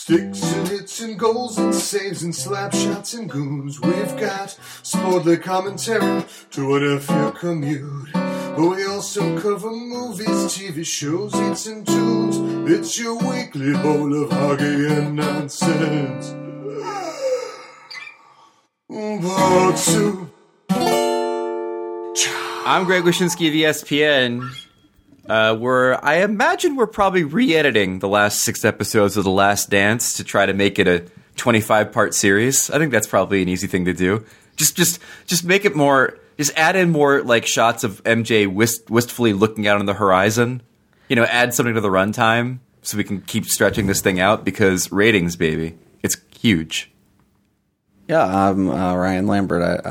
Sticks and hits and goals and saves and slap shots and goons. We've got sportly commentary to whatever your commute. But we also cover movies, TV shows, hits and tunes. It's your weekly bowl of hockey and nonsense. Part two. I'm Greg Wyshynski of ESPN. I imagine we're probably re-editing the last 6 episodes of The Last Dance to try to make it a 25-part series. I think that's probably an easy thing to do. Just make it more. Just add in more like shots of MJ wistfully looking out on the horizon. You know, add something to the runtime so we can keep stretching this thing out because ratings, baby, it's huge. Yeah, I'm Ryan Lambert.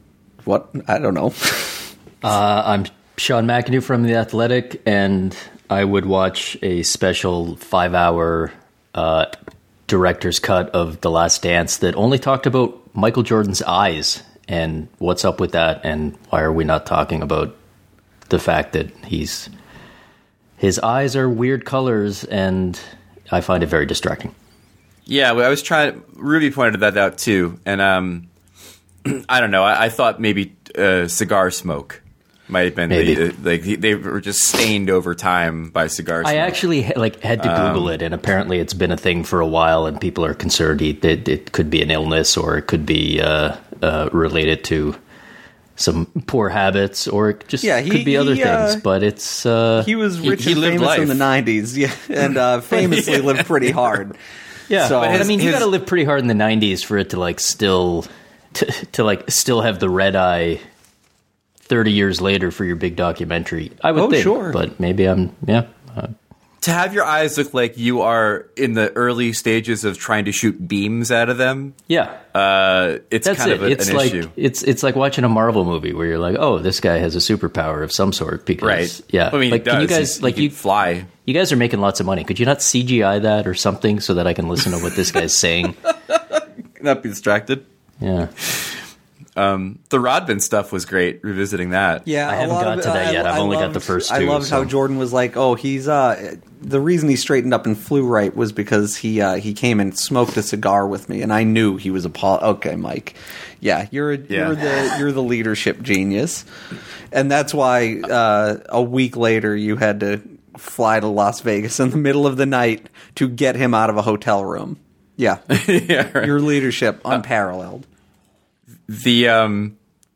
I don't know. I'm Sean McAdoo from The Athletic, and I would watch a special 5-hour director's cut of The Last Dance that only talked about Michael Jordan's eyes and what's up with that, and why are we not talking about the fact that his eyes are weird colors, and I find it very distracting. Yeah, I was trying. Ruby pointed that out too, and I don't know. I thought maybe cigar smoke might have been they were just stained over time by cigar smoke. I actually had to Google it, and apparently it's been a thing for a while, and people are concerned it could be an illness, or it could be related to some poor habits, or it just could be other things. But it's he was rich and famous life in the 90s, and famously lived pretty hard. Yeah, so, you got to live pretty hard in the 90s for it to still have the red eye 30 years later for your big documentary. I would think, sure. But maybe to have your eyes look like you are in the early stages of trying to shoot beams out of them. Yeah, it's kind of an issue. It's like watching a Marvel movie where you're like, oh, this guy has a superpower of some sort. Because, right? Yeah, I mean, can you guys you fly? You guys are making lots of money. Could you not CGI that or something so that I can listen to what this guy's saying? Not be distracted. Yeah. The Rodman stuff was great, revisiting that. Yeah, I haven't got to that yet. I've only got the first two. I loved how Jordan was like, oh, he's the reason he straightened up and flew right was because he came and smoked a cigar with me, and I knew he was okay, Mike. Yeah, you're the leadership genius. And that's why a week later you had to fly to Las Vegas in the middle of the night to get him out of a hotel room. Yeah. Yeah, right. Your leadership unparalleled. The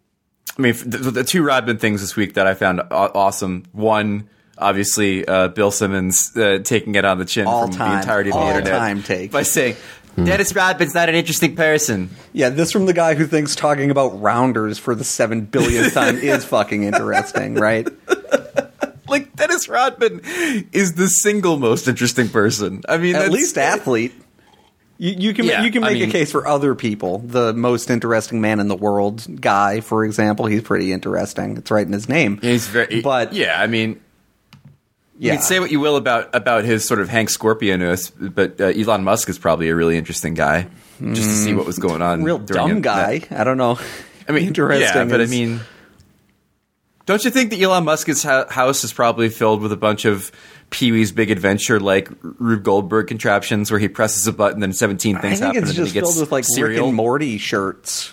two Rodman things this week that I found awesome. One, obviously, Bill Simmons taking it on the chin from the entirety of the internet by saying, Dennis Rodman's not an interesting person. Yeah, this from the guy who thinks talking about rounders for the 7 billionth time is fucking interesting, right? Like, Dennis Rodman is the single most interesting person. I mean, at least athlete. You can make a case for other people. The most interesting man in the world guy, for example, he's pretty interesting. It's right in his name. He's very, but yeah, I mean, you can say what you will about his sort of Hank Scorpio-ness, but Elon Musk is probably a really interesting guy. Just to see what was going on. Real dumb guy. I don't know. I mean, interesting. Yeah, but I mean, don't you think that Elon Musk's house is probably filled with a bunch of Pee-wee's Big Adventure, like Rube Goldberg contraptions, where he presses a button and 17 things happen, and then he gets filled with like cereal. Rick and Morty shirts.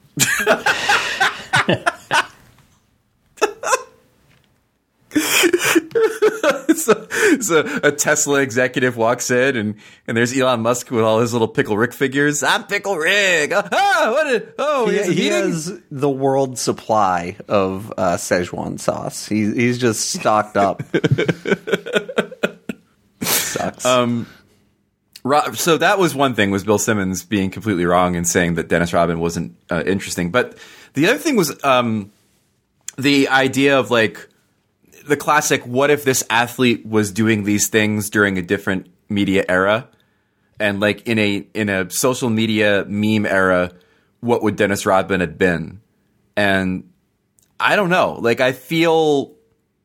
So a Tesla executive walks in, and there's Elon Musk with all his little Pickle Rick figures. I'm Pickle Rick. He has the world's supply of Szechuan sauce. He's just stocked up. Sucks. So that was one thing, was Bill Simmons being completely wrong and saying that Dennis Rodman wasn't interesting. But the other thing was the idea of like the classic, what if this athlete was doing these things during a different media era? And like in a social media meme era, what would Dennis Rodman have been? And I don't know. Like, I feel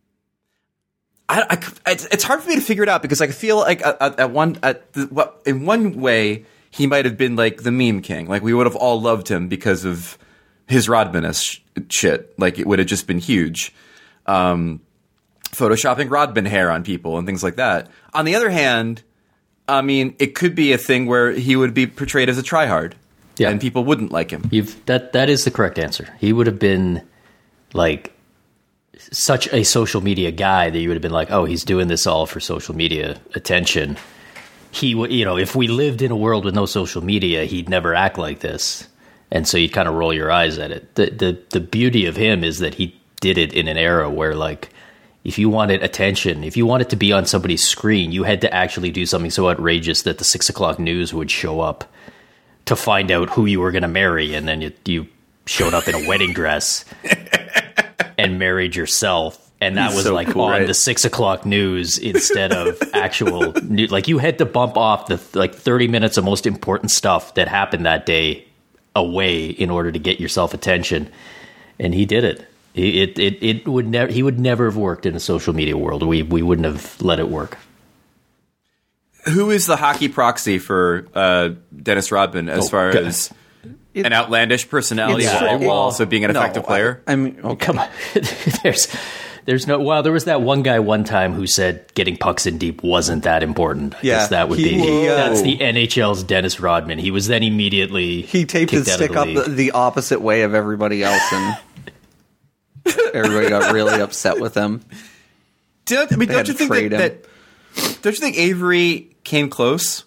it's hard for me to figure it out, because I feel like in one way he might have been like the meme king. Like, we would have all loved him because of his Rodman-esque shit. Like, it would have just been huge. Photoshopping Rodman hair on people and things like that. On the other hand, I mean, it could be a thing where he would be portrayed as a tryhard, Yeah. and people wouldn't like him. That is the correct answer. He would have been like such a social media guy that you would have been like, oh, he's doing this all for social media attention. He would, if we lived in a world with no social media, he'd never act like this. And so you'd kind of roll your eyes at it. The beauty of him is that he did it in an era where, like, if you wanted attention, if you wanted to be on somebody's screen, you had to actually do something so outrageous that the 6 o'clock news would show up to find out who you were going to marry. And then you showed up in a wedding dress and married yourself. And that was so like cool, on right? the 6 o'clock news instead of actual news. Like, you had to bump off the 30 minutes of most important stuff that happened that day away in order to get yourself attention. And he did it. He would never have worked in a social media world. We wouldn't have let it work. Who is the hockey proxy for Dennis Rodman as far as an outlandish personality while also being an effective player? I mean, okay. Come on. There's no. Well, there was that one guy one time who said getting pucks in deep wasn't that important. I guess that would be. That's the NHL's Dennis Rodman. He was then immediately He taped his stick up the opposite way of everybody else, and everybody got really upset with him. Don't you think Avery came close?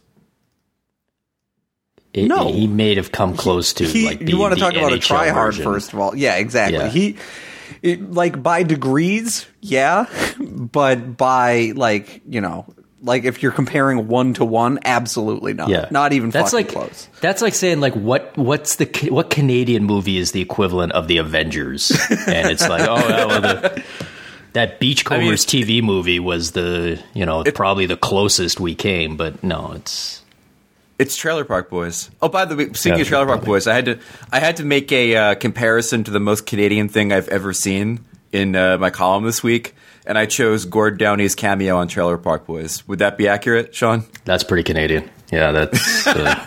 No. He may have come close to. You want to talk about a NHL tryhard version. first of all? Yeah, exactly. Yeah. Like by degrees, yeah, but by if you're comparing 1-to-1, absolutely not. Yeah, not even that's fucking like close. That's like saying like what Canadian movie is the equivalent of the Avengers? And it's like, oh well, that Beachcombers TV movie was probably the closest we came, but no, It's Trailer Park Boys. Oh, by the way, speaking of Trailer Park Boys, I had to make a comparison to the most Canadian thing I've ever seen in my column this week, and I chose Gord Downey's cameo on Trailer Park Boys. Would that be accurate, Sean? That's pretty Canadian. Yeah, that's.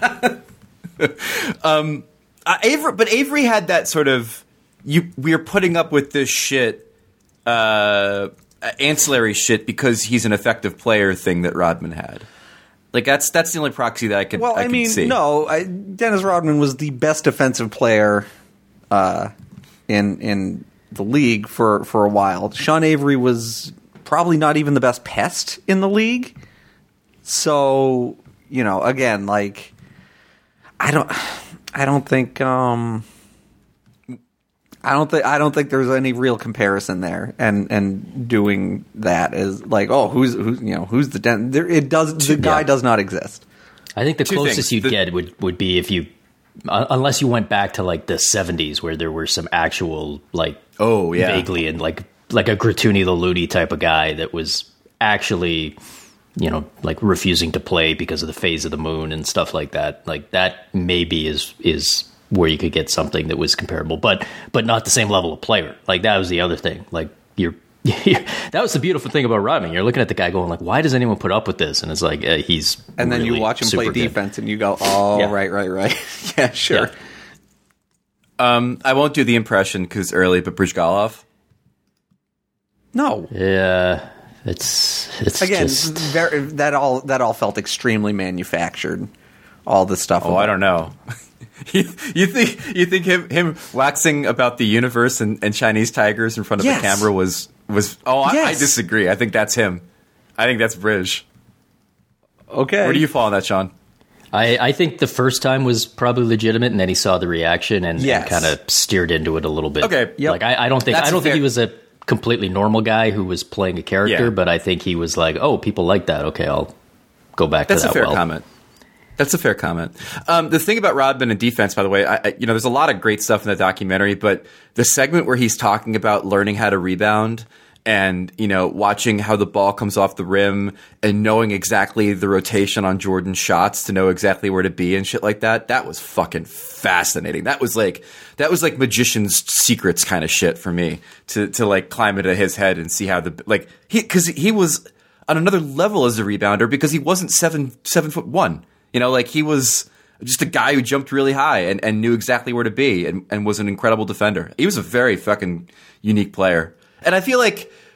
Avery had that sort of we're putting up with this shit, ancillary shit because he's an effective player thing that Rodman had. Like that's the only proxy that I could. Well, I mean, see. no, Dennis Rodman was the best defensive player in the league for a while. Sean Avery was probably not even the best pest in the league. So, again, like I don't think there's any real comparison there, and doing that is like, oh, who's the the guy does not exist. I think the closest you'd get would be if you, unless you went back to like the 70s where there were some actual vaguely and like a Gratuny the Loony type of guy that was actually, like refusing to play because of the phase of the moon and stuff like that. Like that maybe is where you could get something that was comparable, but not the same level of player. Like that was the other thing. Like that was the beautiful thing about Rodman. You're looking at the guy going like, why does anyone put up with this? And it's like, he's and then really you watch him play defense and you go, oh, yeah. right. Yeah, sure. Yeah. I won't do the impression because early, but Brizgalov. No. Yeah. It's again, just that all felt extremely manufactured. All this stuff. Oh, I don't know. You think him waxing about the universe and Chinese tigers in front of the camera was I disagree. I think that's him. I think that's Bridge. Okay. Where do you fall on that, Sean? I think the first time was probably legitimate, and then he saw the reaction and kind of steered into it a little bit. Okay. Yep. Like I don't think he was a completely normal guy who was playing a character, but I think he was like, oh, people like that. Okay, I'll go back to that. That's a fair comment. That's a fair comment. The thing about Rodman and defense, by the way, there's a lot of great stuff in the documentary, but the segment where he's talking about learning how to rebound and, watching how the ball comes off the rim and knowing exactly the rotation on Jordan's shots to know exactly where to be and shit like that, that was fucking fascinating. That was like magician's secrets kind of shit for me to like climb into his head and see how because he was on another level as a rebounder because he wasn't 7'1". He was just a guy who jumped really high and knew exactly where to be and was an incredible defender. He was a very fucking unique player. And I feel like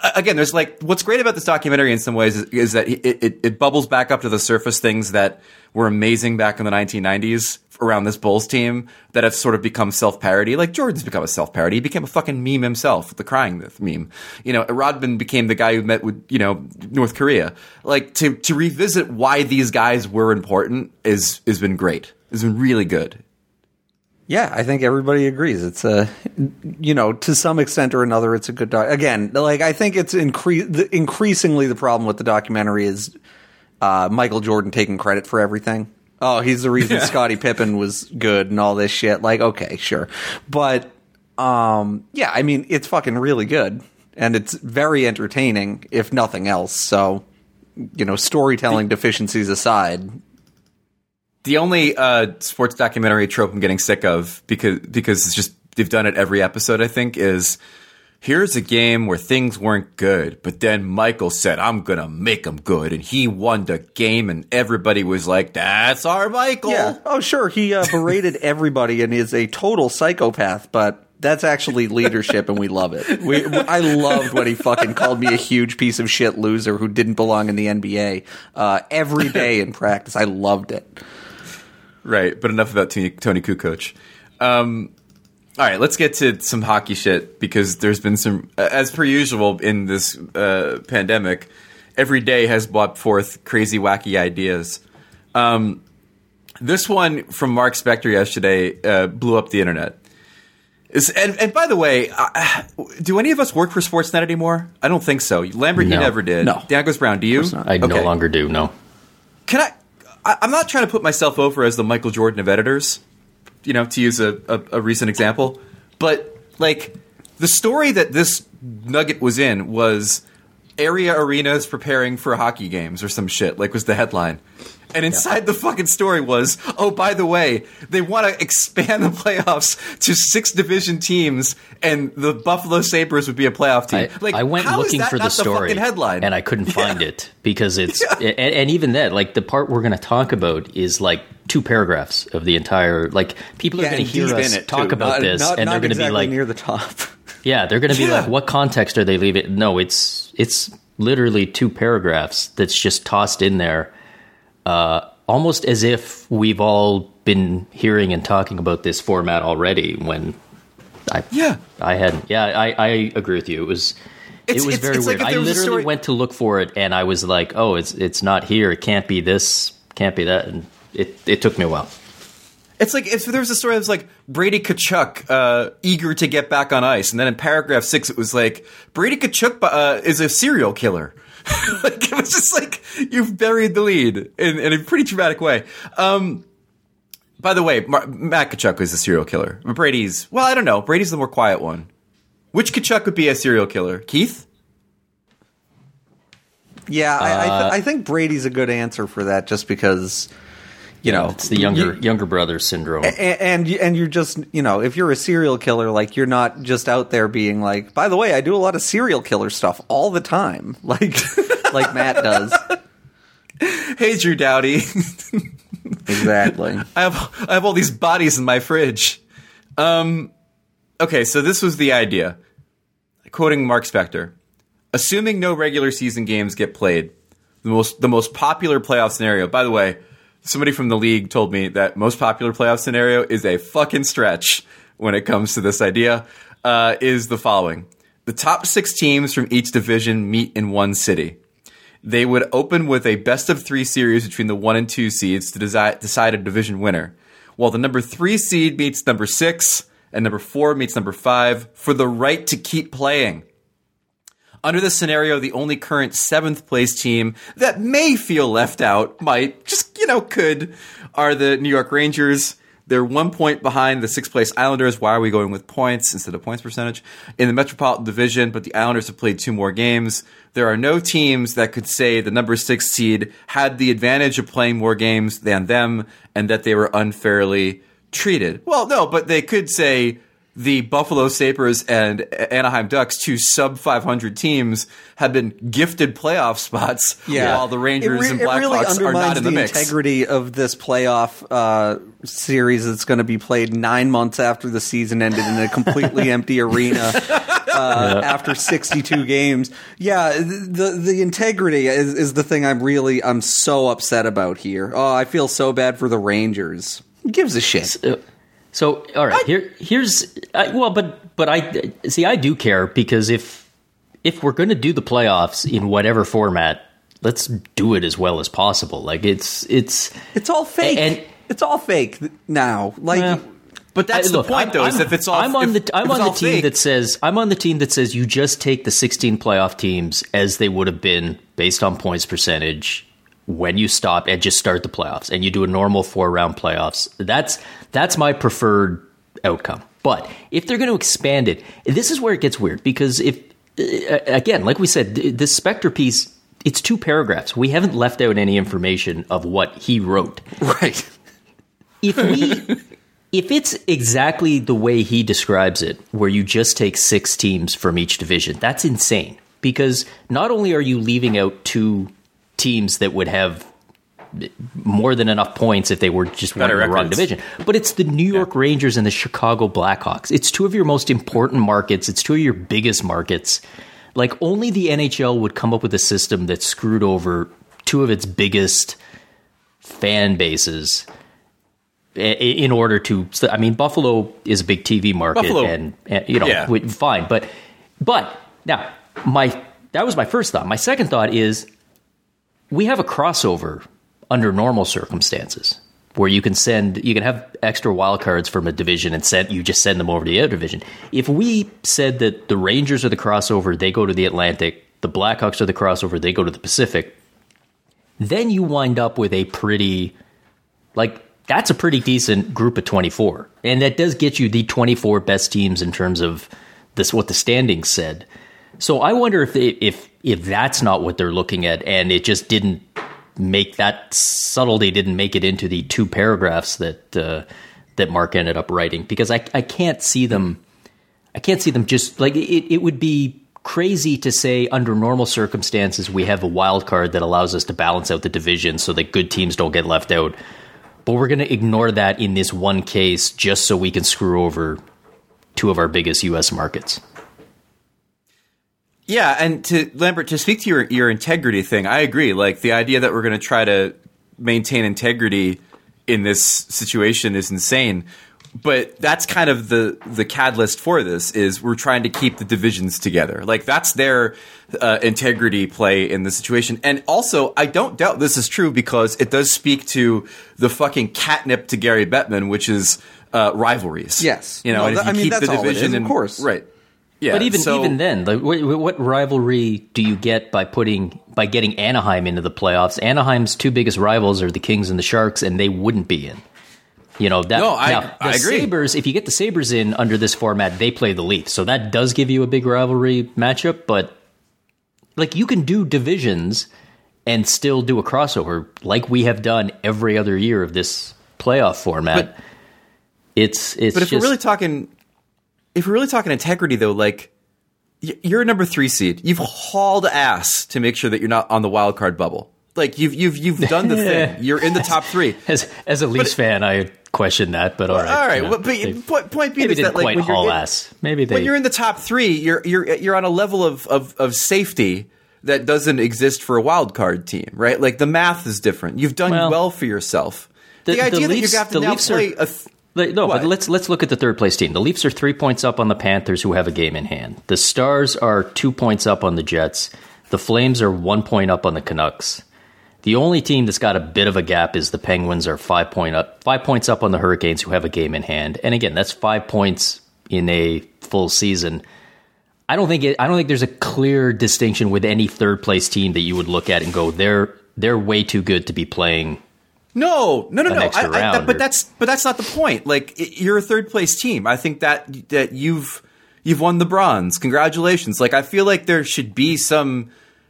again, there's like what's great about this documentary in some ways is that it bubbles back up to the surface things that were amazing back in the 1990s around this Bulls team that have sort of become self-parody. Like Jordan's become a self-parody. He became a fucking meme himself, the crying meme. Rodman became the guy who met with, North Korea. Like to revisit why these guys were important has been great. It's been really good. Yeah, I think everybody agrees. It's to some extent or another, it's a good again, like I think it's increasingly the problem with the documentary is Michael Jordan taking credit for everything. Oh, he's the reason Scottie Pippen was good and all this shit. Like, okay, sure. But I mean, it's fucking really good and it's very entertaining if nothing else. So, storytelling deficiencies aside, the only sports documentary trope I'm getting sick of because it's just they've done it every episode, I think, is here's a game where things weren't good, but then Michael said, I'm going to make them good, and he won the game, and everybody was like, that's our Michael. Yeah. Oh, sure, he berated everybody and is a total psychopath, but that's actually leadership, and we love it. I loved when he fucking called me a huge piece of shit loser who didn't belong in the NBA every day in practice. I loved it. Right, but enough about Tony Kukoc. All right, let's get to some hockey shit because there's been some, as per usual in this pandemic, every day has brought forth crazy, wacky ideas. This one from Mark Spector yesterday blew up the internet. And by the way, do any of us work for Sportsnet anymore? I don't think so. Lambert, you never did. No. Dagos Brown, do you? I no longer do, no. I'm not trying to put myself over as the Michael Jordan of editors, to use a recent example. But, like, the story that this nugget was in was area arenas preparing for hockey games or some shit, like was the headline. And inside the fucking story was, oh, by the way, they want to expand the playoffs to 6 division teams, and the Buffalo Sabres would be a playoff team. I went looking for the story, headline? And I couldn't find it because it's and even that, like the part we're going to talk about is like 2 paragraphs of the entire. Like people are going to hear us talk about this, and they're going to be like near the top. Yeah, they're going to be like, what context are they leaving? No, it's literally 2 paragraphs that's just tossed in there. Almost as if we've all been hearing and talking about this format already. When I hadn't. Yeah, I agree with you. It was very weird. Like I literally went to look for it, and I was like, "Oh, it's not here. It can't be this. Can't be that." And it took me a while. It's like if there was a story that was like Brady Tkachuk eager to get back on ice, and then in paragraph 6 it was like Brady Tkachuk is a serial killer. Like, it was just like you've buried the lead in a pretty dramatic way. By the way, Matt Tkachuk is a serial killer. Brady's, well, I don't know. Brady's the more quiet one. Which Tkachuk would be a serial killer? Keith? Yeah, I think Brady's a good answer for that, just because. It's the younger brother syndrome. And you're just, if you're a serial killer, like, you're not just out there being like, by the way, I do a lot of serial killer stuff all the time, like Matt does. Hey, Drew Doughty. Exactly. I have all these bodies in my fridge. Okay, so this was the idea. Quoting Mark Spector. Assuming no regular season games get played, the most popular playoff scenario, by the way, somebody from the league told me that most popular playoff scenario is a fucking stretch when it comes to this idea, is the following. The top 6 teams from each division meet in one city. They would open with a best-of-3 series between the 1 and 2 seeds to decide a division winner, while the number 3 seed meets number 6 and number 4 meets number 5 for the right to keep playing. Under this scenario, the only current 7th place team that may feel left out could, are the New York Rangers. They're 1 point behind the 6th place Islanders. Why are we going with points instead of points percentage? In the Metropolitan Division, but the Islanders have played 2 more games. There are no teams that could say the number 6 seed had the advantage of playing more games than them and that they were unfairly treated. Well, no, but they could say the Buffalo Sabres and Anaheim Ducks, 2 sub-500 teams, have been gifted playoff spots while the Rangers and Blackhawks are not in the mix. It really undermines the integrity of this playoff series that's going to be played 9 months after the season ended in a completely empty arena after 62 games. Yeah, the integrity is the thing I'm so upset about here. Oh, I feel so bad for the Rangers. Who gives a shit? So all right, here's I do care, because if we're going to do the playoffs in whatever format, let's do it as well as possible. Like it's all fake, and it's all fake now. Like, but that's the point, though. Is if it's all, I'm on the team that says you just take the 16 playoff teams as they would have been based on points percentage when you stop and just start the playoffs, and you do a normal 4-round playoffs. That's my preferred outcome. But if they're going to expand it, this is where it gets weird, because if again, like we said, this Spector piece, it's 2 paragraphs. We haven't left out any information of what he wrote. Right. If it's exactly the way he describes it, where you just take 6 teams from each division, that's insane. Because not only are you leaving out 2 teams that would have more than enough points if they were just winning the wrong division, but it's the New York Rangers and the Chicago Blackhawks. It's 2 of your most important markets. It's 2 of your biggest markets. Like, only the NHL would come up with a system that screwed over 2 of its biggest fan bases in order to. I mean, Buffalo is a big TV market, and fine. But now, that was my first thought. My second thought is, we have a crossover under normal circumstances, where you can have extra wildcards from a division and you just send them over to the other division. If we said that the Rangers are the crossover, they go to the Atlantic, the Blackhawks are the crossover, they go to the Pacific, then you wind up with that's a pretty decent group of 24. And that does get you the 24 best teams in terms of what the standings said. So I wonder if that's not what they're looking at, and it just didn't make that subtlety didn't make it into the 2 paragraphs that Mark ended up writing, because I can't see them just like it would be crazy to say under normal circumstances we have a wild card that allows us to balance out the division so that good teams don't get left out, but we're going to ignore that in this one case just so we can screw over 2 of our biggest U.S. markets. Yeah, and Lambert, to speak to your integrity thing, I agree. Like, the idea that we're going to try to maintain integrity in this situation is insane. But that's kind of the catalyst for this, is we're trying to keep the divisions together. Like, that's their integrity play in the situation. And also, I don't doubt this is true, because it does speak to the fucking catnip to Gary Bettman, which is rivalries. Yes. And if you keep that's the division, all it is, of course. Right. Yeah, but even then, what rivalry do you get by getting Anaheim into the playoffs? Anaheim's 2 biggest rivals are the Kings and the Sharks, and they wouldn't be in. I agree. Sabres, if you get the Sabres in under this format, they play the Leafs, so that does give you a big rivalry matchup. But like, you can do divisions and still do a crossover, like we have done every other year of this playoff format. But if we're really talking. If we're really talking integrity, though, like, you're a number 3 seed. You've hauled ass to make sure that you're not on the wild card bubble. Like, you've done the thing. You're in the top 3. As a Leafs fan, I question that, but all right. All right. But point being is that, like, when you're in the top 3, you're on a level of safety that doesn't exist for a wild card team, right? Like, the math is different. You've done well for yourself. The idea that you have to now play but let's look at the 3rd place team. The Leafs are 3 points up on the Panthers, who have a game in hand. The Stars are 2 points up on the Jets. The Flames are 1 point up on the Canucks. The only team that's got a bit of a gap is the Penguins, are 5 points up on the Hurricanes, who have a game in hand. And again, that's 5 points in a full season. I don't think there's a clear distinction with any 3rd place team that you would look at and go, they're way too good to be playing. No. But that's not the point. Like, you're a 3rd place team. I think that you've won the bronze. Congratulations. Like, I feel like there should be some.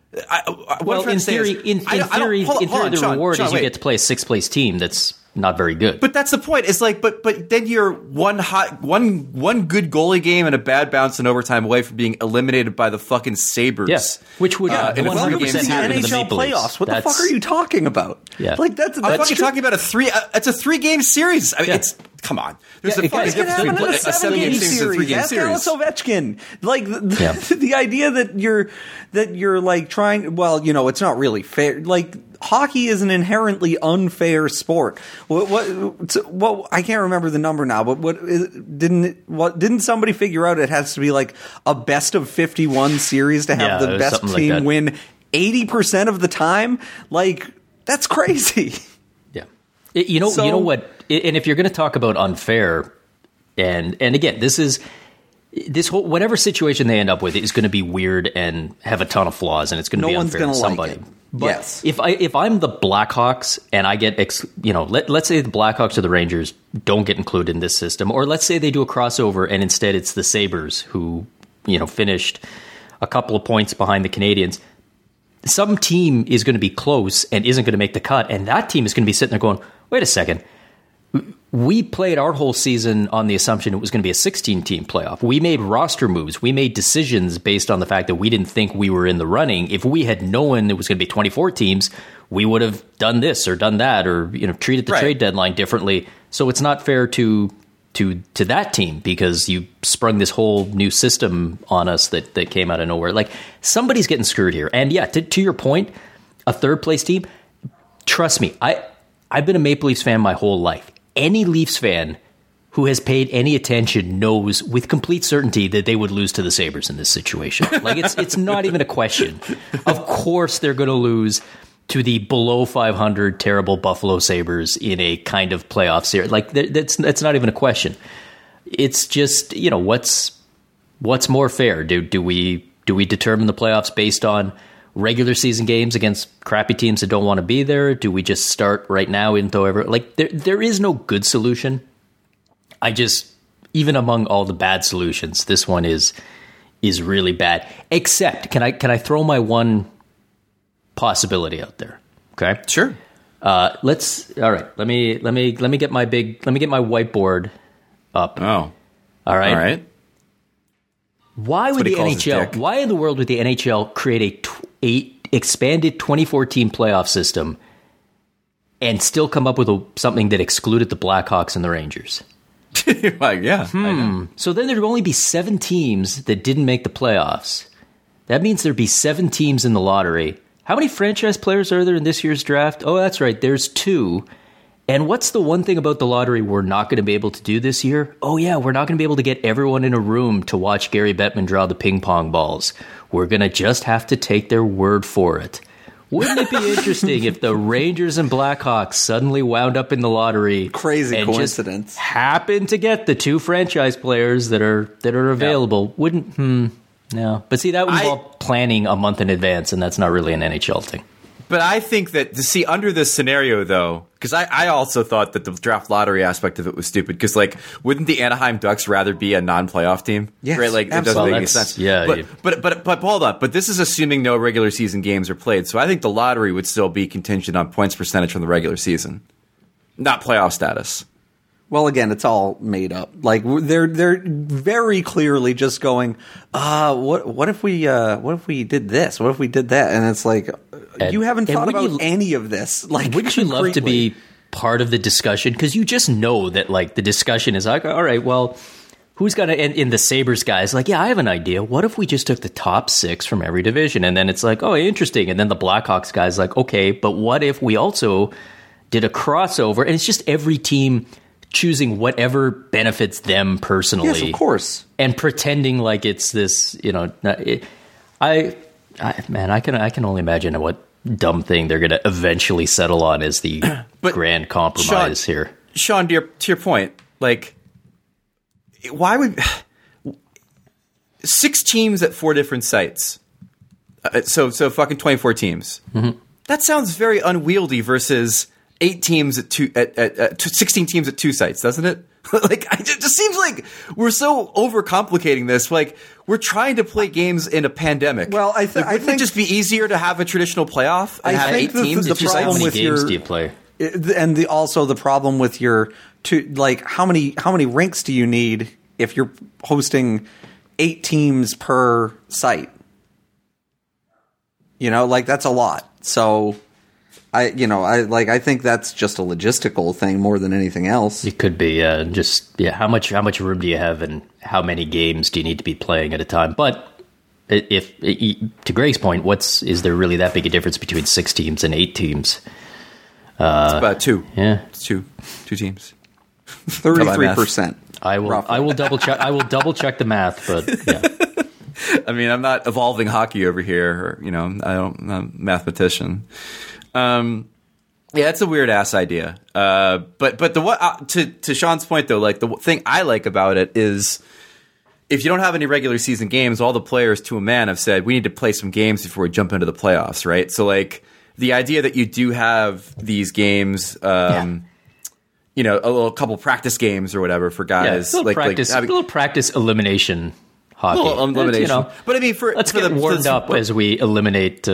In theory, the reward is you get to play a 6th place team that's not very good. But that's the point. It's like, but then you're one good goalie game and a bad bounce in overtime away from being eliminated by the fucking Sabres. Yes, which would 100% happen in the Maple Leafs. Playoffs. What the fuck are you talking about? Yeah, I'm fucking talking about it's a 3-game series. I mean, come on. There's Yeah, a fucking difference between a 7-game series and a 3-game Ask series. Alex Ovechkin. Like the idea that you're like trying. Well, it's not really fair. Like hockey is an inherently unfair sport. What I can't remember the number now, but didn't somebody figure out it has to be like a best of 51 series to have the best team win 80% of the time? Like that's crazy. Yeah. You know what? And if you're going to talk about unfair, and again, this whole whatever situation they end up with is going to be weird and have a ton of flaws, and it's going to be unfair to somebody. Like it. But yes. if I'm the Blackhawks and I get let's say the Blackhawks or the Rangers don't get included in this system, or let's say they do a crossover and instead it's the Sabres who finished a couple of points behind the Canadiens. Some team is going to be close and isn't going to make the cut, and that team is going to be sitting there going, wait a second. We played our whole season on the assumption it was going to be a 16-team playoff. We made roster moves. We made decisions based on the fact that we didn't think we were in the running. If we had known it was going to be 24 teams, we would have done this or done that or treated the trade deadline differently. So it's not fair to that team because you sprung this whole new system on us that came out of nowhere. Like somebody's getting screwed here. And yeah, to your point, a third-place team, trust me, I've been a Maple Leafs fan my whole life. Any Leafs fan who has paid any attention knows with complete certainty that they would lose to the Sabres in this situation. Like it's not even a question. Of course they're going to lose to the below 500 terrible Buffalo Sabres in a kind of playoff series. Like that's not even a question. It's just, what's more fair? Do we determine the playoffs based on regular season games against crappy teams that don't want to be there? Do we just start right now and throw there is no good solution. Even among all the bad solutions, this one is really bad. Except, can I throw my one possibility out there? Okay, sure. All right. Let me get my whiteboard up. Oh, all right. All right. Why would the NHL? Why in the world would the NHL create a expanded 24-team playoff system and still come up with something that excluded the Blackhawks and the Rangers? Like, yeah. So then there'd only be 7 teams that didn't make the playoffs. That means there'd be 7 teams in the lottery. How many franchise players are there in this year's draft? Oh, that's right. There's 2. And what's the one thing about the lottery we're not going to be able to do this year? Oh, yeah, we're not going to be able to get everyone in a room to watch Gary Bettman draw the ping pong balls. We're going to just have to take their word for it. Wouldn't it be interesting if the Rangers and Blackhawks suddenly wound up in the lottery? Crazy and coincidence. Just happened to get the 2 franchise players that are available. Yeah. Wouldn't, no. But see, that would involve planning a month in advance, and that's not really an NHL thing. But I think that under this scenario, though, because I also thought that the draft lottery aspect of it was stupid. Because, wouldn't the Anaheim Ducks rather be a non-playoff team? Yes, right? Like, it doesn't make any sense. Yeah. But hold up. But this is assuming no regular season games are played. So I think the lottery would still be contingent on points percentage from the regular season, not playoff status. Well, again, it's all made up. Like they're very clearly just going, what if we did this? What if we did that? And it's like, you haven't thought about any of this. Like, wouldn't you love to be part of the discussion? Because you just know that the discussion is like, all right, well, who's got to? And in the Sabres guys, like, yeah, I have an idea. What if we just took the top 6 from every division? And then it's like, oh, interesting. And then the Blackhawks guys like, okay, but what if we also did a crossover? And it's just every team choosing whatever benefits them personally. Yes, of course. And pretending like it's this, I can only imagine what dumb thing they're going to eventually settle on as the grand compromise here. Sean, to your point, why would 6 teams at 4 different sites? So fucking 24 teams. Mm-hmm. That sounds very unwieldy versus 8 teams at 16 teams at 2 sites, doesn't it? It just seems like we're so overcomplicating this. We're trying to play games in a pandemic. Well, I think it just be easier to have a traditional playoff and have 8 teams at 2 sites. How many games do you play? And also the problem with your how many rinks do you need if you're hosting 8 teams per site? That's a lot. So I think that's just a logistical thing more than anything else. It could be how much room do you have and how many games do you need to be playing at a time? But if to Greg's point, is there really that big a difference between 6 teams and 8 teams? It's about 2. Yeah, it's two teams. 33%. I will double check. I will double check the math, but yeah. I mean, I'm not evolving hockey over here. Or, I'm not a mathematician. Yeah, it's a weird ass idea. But to Sean's point though, like the thing I like about it is if you don't have any regular season games, all the players to a man have said we need to play some games before we jump into the playoffs, right? So like the idea that you do have these games, a couple practice games or whatever for guys, a little practice elimination hockey. A little elimination, but I mean, let's get warmed up as we eliminate.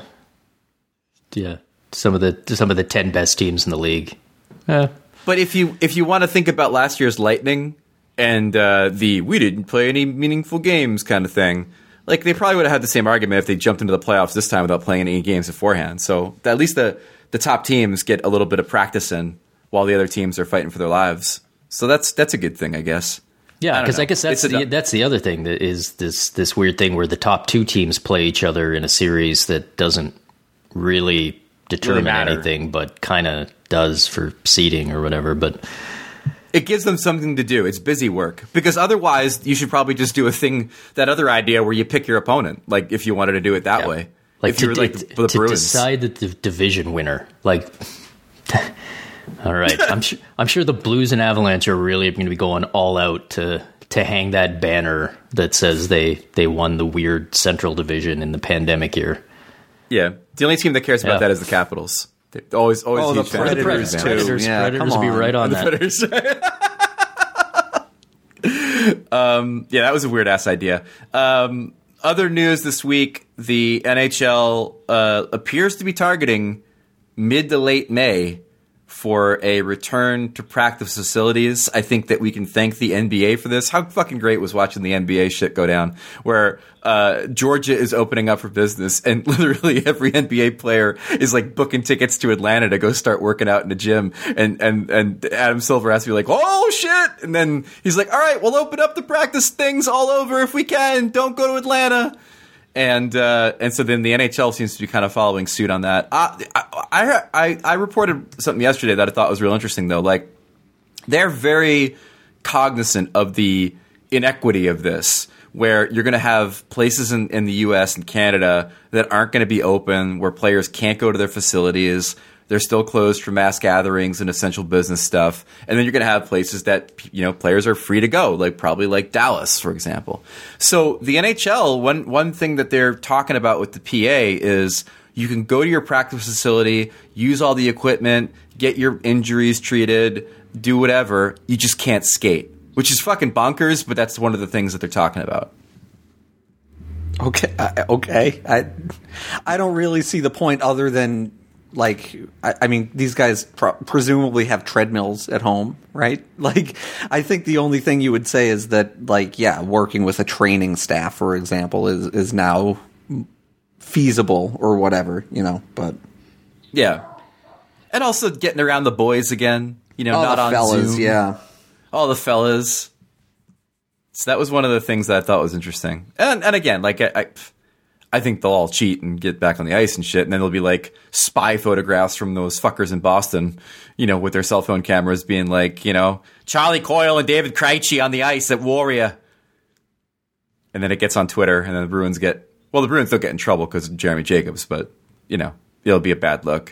Some of the 10 best teams in the league. But if you want to think about last year's Lightning and we didn't play any meaningful games kind of thing, like they probably would have had the same argument if they jumped into the playoffs this time without playing any games beforehand. So at least the top teams get a little bit of practice in while the other teams are fighting for their lives. So that's a good thing, I guess. Yeah, because I guess that's the other thing that is this weird thing where the top 2 teams play each other in a series that doesn't really determine anything, but kind of does for seeding or whatever. But it gives them something to do. It's busy work, because otherwise you should probably just do that other idea where you pick your opponent, like if you wanted to do it that way. Like if you were like the Bruins, decide the division winner. Like, all right, I'm sure the Blues and Avalanche are really going to be going all out to hang that banner that says they won the weird Central Division in the pandemic year. Yeah, the only team that cares about that is the Capitals. They're always huge fans. The Predators too. Predators be right on that. Predators. Yeah, that was a weird ass idea. Other news this week: the NHL appears to be targeting mid to late May for a return to practice facilities. I think that we can thank the NBA for this. How fucking great was watching the NBA shit go down, where Georgia is opening up for business, and literally every NBA player is like booking tickets to Atlanta to go start working out in the gym. And Adam Silver has to be like, oh shit! And then he's like, all right, we'll open up the practice things all over if we can. Don't go to Atlanta. And so then the NHL seems to be kind of following suit on that. I reported something yesterday that I thought was real interesting, though. Like, they're very cognizant of the inequity of this, where you're going to have places in the U.S. and Canada that aren't going to be open, where players can't go to their facilities. They're still closed for mass gatherings and essential business stuff. And then you're going to have places that, players are free to go, probably like Dallas, for example. So the NHL, one thing that they're talking about with the PA is you can go to your practice facility, use all the equipment, get your injuries treated, do whatever. You just can't skate, which is fucking bonkers, but that's one of the things that they're talking about. Okay. I don't really see the point other than... I mean, these guys presumably have treadmills at home, right? I think the only thing you would say is that, working with a training staff, for example, is now feasible or whatever, but... Yeah. And also getting around the boys again, not on fellas, Zoom. Yeah. All the fellas. So that was one of the things that I thought was interesting. And again, I think they'll all cheat and get back on the ice and shit, and then there'll be spy photographs from those fuckers in Boston, with their cell phone cameras being Charlie Coyle and David Krejci on the ice at Warrior. And then it gets on Twitter, and then the Bruins don't get in trouble because of Jeremy Jacobs, but, it'll be a bad look.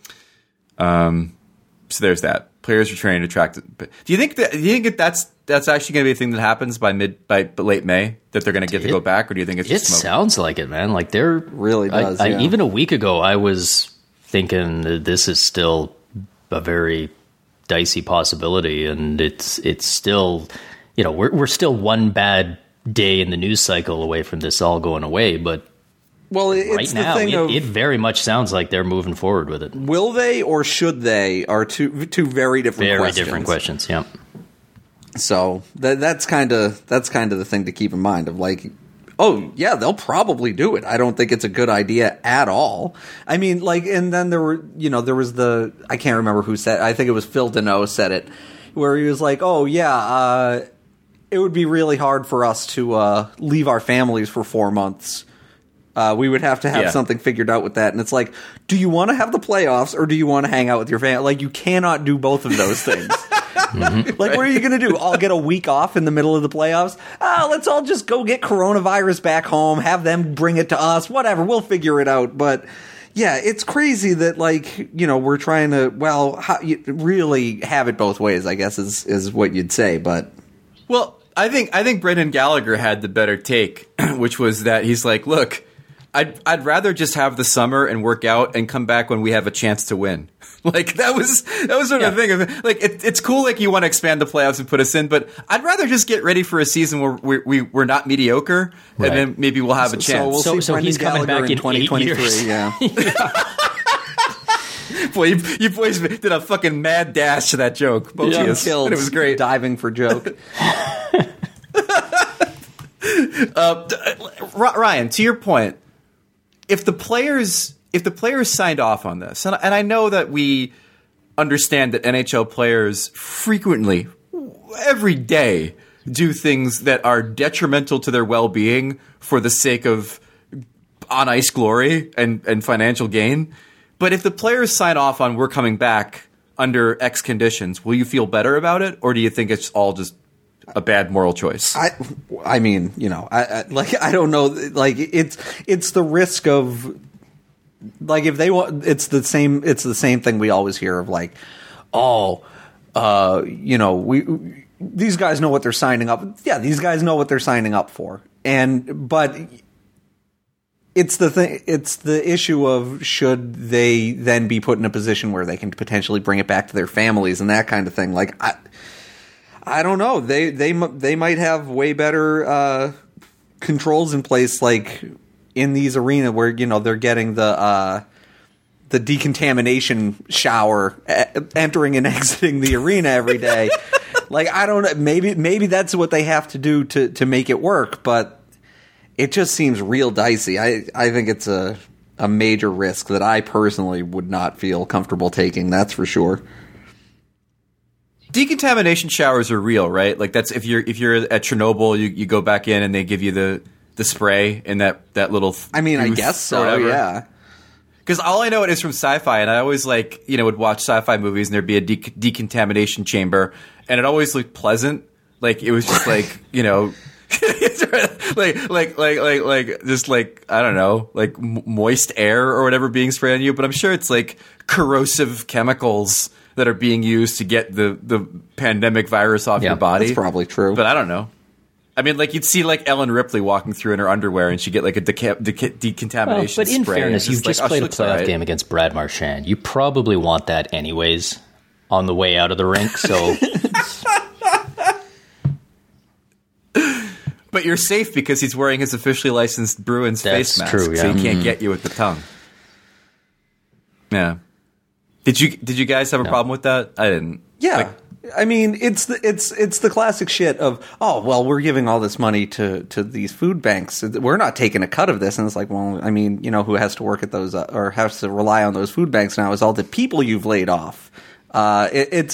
So there's that. Players are trying to attract. But do you think that's actually going to be a thing that happens by late May, that they're going to get to go back, or do you think it's just smoke? It sounds like it, man. They're really does. Even a week ago, I was thinking that this is still a very dicey possibility, and it's still, we're still one bad day in the news cycle away from this all going away, but. Well, it's right now, it very much sounds like they're moving forward with it. Will they or should they are two very different questions. Very different questions, yeah. So that's kind of the thing to keep in mind of Oh, yeah, they'll probably do it. I don't think it's a good idea at all. I mean, like, and then there was I can't remember who said, I think it was Phil Deneau said it, where he was like, oh, yeah, it would be really hard for us to leave our families for 4 months. We would have to have something figured out with that. And it's like, do you want to have the playoffs or do you want to hang out with your family? Like, you cannot do both of those things. Like, what are you going to do? I'll get a week off in the middle of the playoffs? Let's all just go get coronavirus back home, have them bring it to us, whatever. We'll figure it out. But, yeah, it's crazy that, like, we're trying to, really have it both ways, I guess, is what you'd say. But, well, I think Brendan Gallagher had the better take, which was that he's like, look, I'd rather just have the summer and work out and come back when we have a chance to win. Like that was sort of the thing of like it's cool like you want to expand the playoffs and put us in, but I'd rather just get ready for a season where we're not mediocre, and then maybe we'll have a chance. So he's coming back in 2023. Yeah. Boy, you boys did a fucking mad dash to that joke. Both of us. Killed and it was great. Diving for joke. Ryan, to your point, if the players signed off on this, and I know that we understand that NHL players frequently, every day, do things that are detrimental to their well-being for the sake of on-ice glory and financial gain. But if the players sign off on we're coming back under X conditions, will you feel better about it, or do you think it's all just a bad moral choice? I mean, I don't know. Like, it's the risk of, like, if they want, it's the same thing we always hear of, like, these guys know what they're signing up. Yeah, these guys know what they're signing up for. But it's the issue of should they then be put in a position where they can potentially bring it back to their families and that kind of thing. Like, I don't know. They might have way better controls in place, like in these arenas where they're getting the decontamination shower, entering and exiting the arena every day. Like, I don't know. Maybe that's what they have to do to make it work. But it just seems real dicey. I think it's a major risk that I personally would not feel comfortable taking. That's for sure. Decontamination showers are real, right? Like that's if you're at Chernobyl, you go back in and they give you the spray in that little. I mean, I guess so. Yeah. Because all I know it is from sci-fi, and I always would watch sci-fi movies, and there'd be a decontamination chamber, and it always looked pleasant. Like it was just like just like I don't know, like moist air or whatever being sprayed on you. But I'm sure it's like corrosive chemicals that are being used to get the pandemic virus off your body. That's probably true. But I don't know. I mean, like, you'd see, like, Ellen Ripley walking through in her underwear, and she'd get, like, a decontamination spray. But in fairness, you've just played a playoff right. game against Brad Marchand. You probably want that anyways on the way out of the rink, so... But you're safe because he's wearing his officially licensed Bruins face mask, so he can't get you with the tongue. Yeah. Did you guys have a problem with that? I didn't. Yeah. I mean, it's the classic shit of, oh, well, we're giving all this money to these food banks. We're not taking a cut of this. And it's like, well, I mean, who has to work at those or has to rely on those food banks now is all the people you've laid off. It's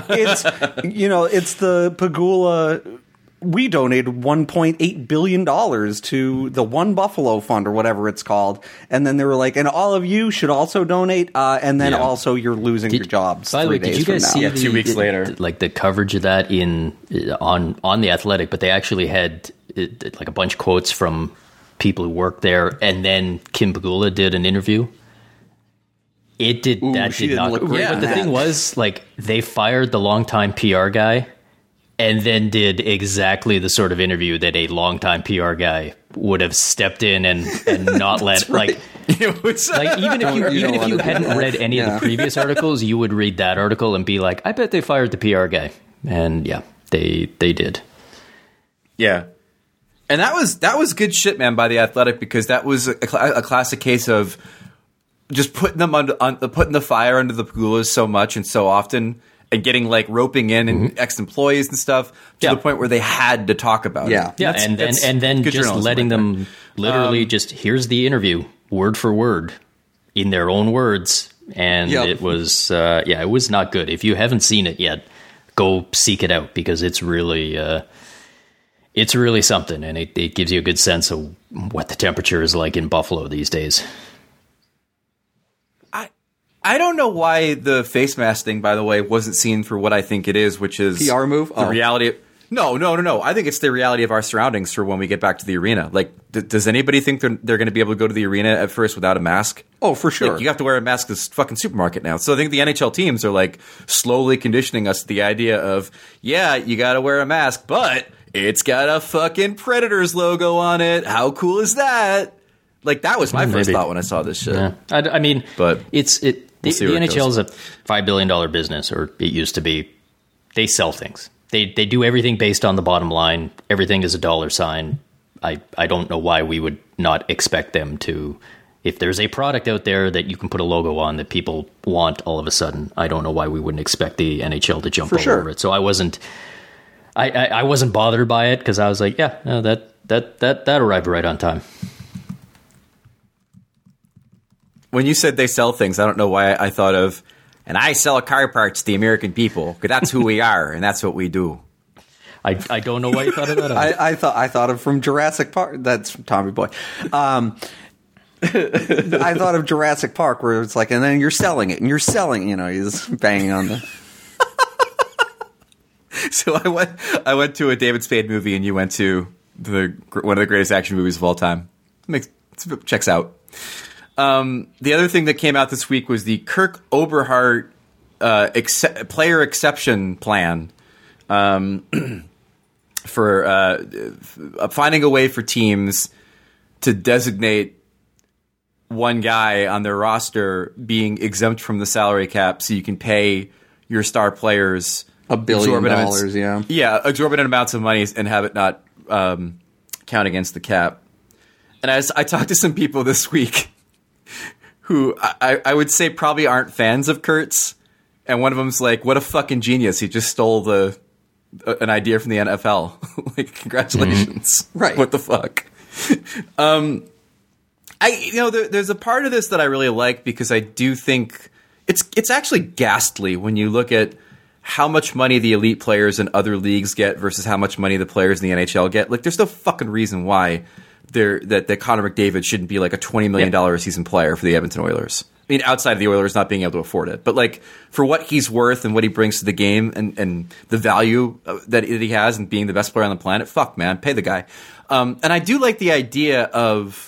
the Pagula. We donated $1.8 billion to the One Buffalo Fund or whatever it's called. And then they were like, and all of you should also donate. And then also you're losing your jobs. By the way, did you guys see 2 weeks later, like the coverage of that on The Athletic? But they actually had like a bunch of quotes from people who worked there. And then Kim Pagula did an interview. It did. That did not look great. But the thing was, like, they fired the longtime PR guy. And then did exactly the sort of interview that a longtime PR guy would have stepped in and not let right. even if you hadn't read any of the previous articles, you would read that article and be like, I bet they fired the PR guy. And yeah, they did. Yeah. And that was good shit, man, by The Athletic, because that was a classic case of just putting them putting the fire under the Pagulas so much and so often. and getting like roping in ex-employees and stuff to the point where they had to talk about it. Yeah, and then just letting them literally just here's the interview word for word in their own words, and it was it was not good. If you haven't seen it yet, go seek it out because it's really something, and it gives you a good sense of what the temperature is like in Buffalo these days. I don't know why the face mask thing, by the way, wasn't seen for what I think it is, which is PR move. The reality. No. I think it's the reality of our surroundings for when we get back to the arena. Like, does anybody think they're going to be able to go to the arena at first without a mask? Oh, for sure. Like, you have to wear a mask at this fucking supermarket now. So I think the NHL teams are like slowly conditioning us to the idea of, yeah, you got to wear a mask, but it's got a fucking Predators logo on it. How cool is that? Like, that was my first thought when I saw this shit. Yeah. I mean, but the NHL is a $5 billion business, or it used to be. They sell things. They do everything based on the bottom line. Everything is a dollar sign. I don't know why we would not expect them to. If there's a product out there that you can put a logo on that people want all of a sudden, I don't know why we wouldn't expect the NHL to jump over it. So I wasn't bothered by it because I was like, yeah, no, that arrived right on time. When you said they sell things, I don't know why I thought of, and I sell car parts to the American people because that's who we are and that's what we do. I don't know why you thought of that. I thought of from Jurassic Park. That's Tommy Boy. I thought of Jurassic Park where it's like, and then you're selling it, and you're selling. He's banging on the. So I went to a David Spade movie, and you went to one of the greatest action movies of all time. Checks out. The other thing that came out this week was the Kirk Oberhart player exception plan for finding a way for teams to designate one guy on their roster being exempt from the salary cap so you can pay your star players $1 billion, exorbitant amounts of money and have it not count against the cap. And as I talked to some people this week who I would say probably aren't fans of Kurtz, and one of them's like, what a fucking genius. He just stole an idea from the NFL. Like, congratulations. Right. What the fuck? There's a part of this that I really like because I do think it's actually ghastly when you look at how much money the elite players in other leagues get versus how much money the players in the NHL get. Like, there's no fucking reason why that Connor McDavid shouldn't be like a $20 million a season player for the Edmonton Oilers. I mean, outside of the Oilers not being able to afford it. But, like, for what he's worth and what he brings to the game and the value that he has and being the best player on the planet, fuck, man, pay the guy. And I do like the idea of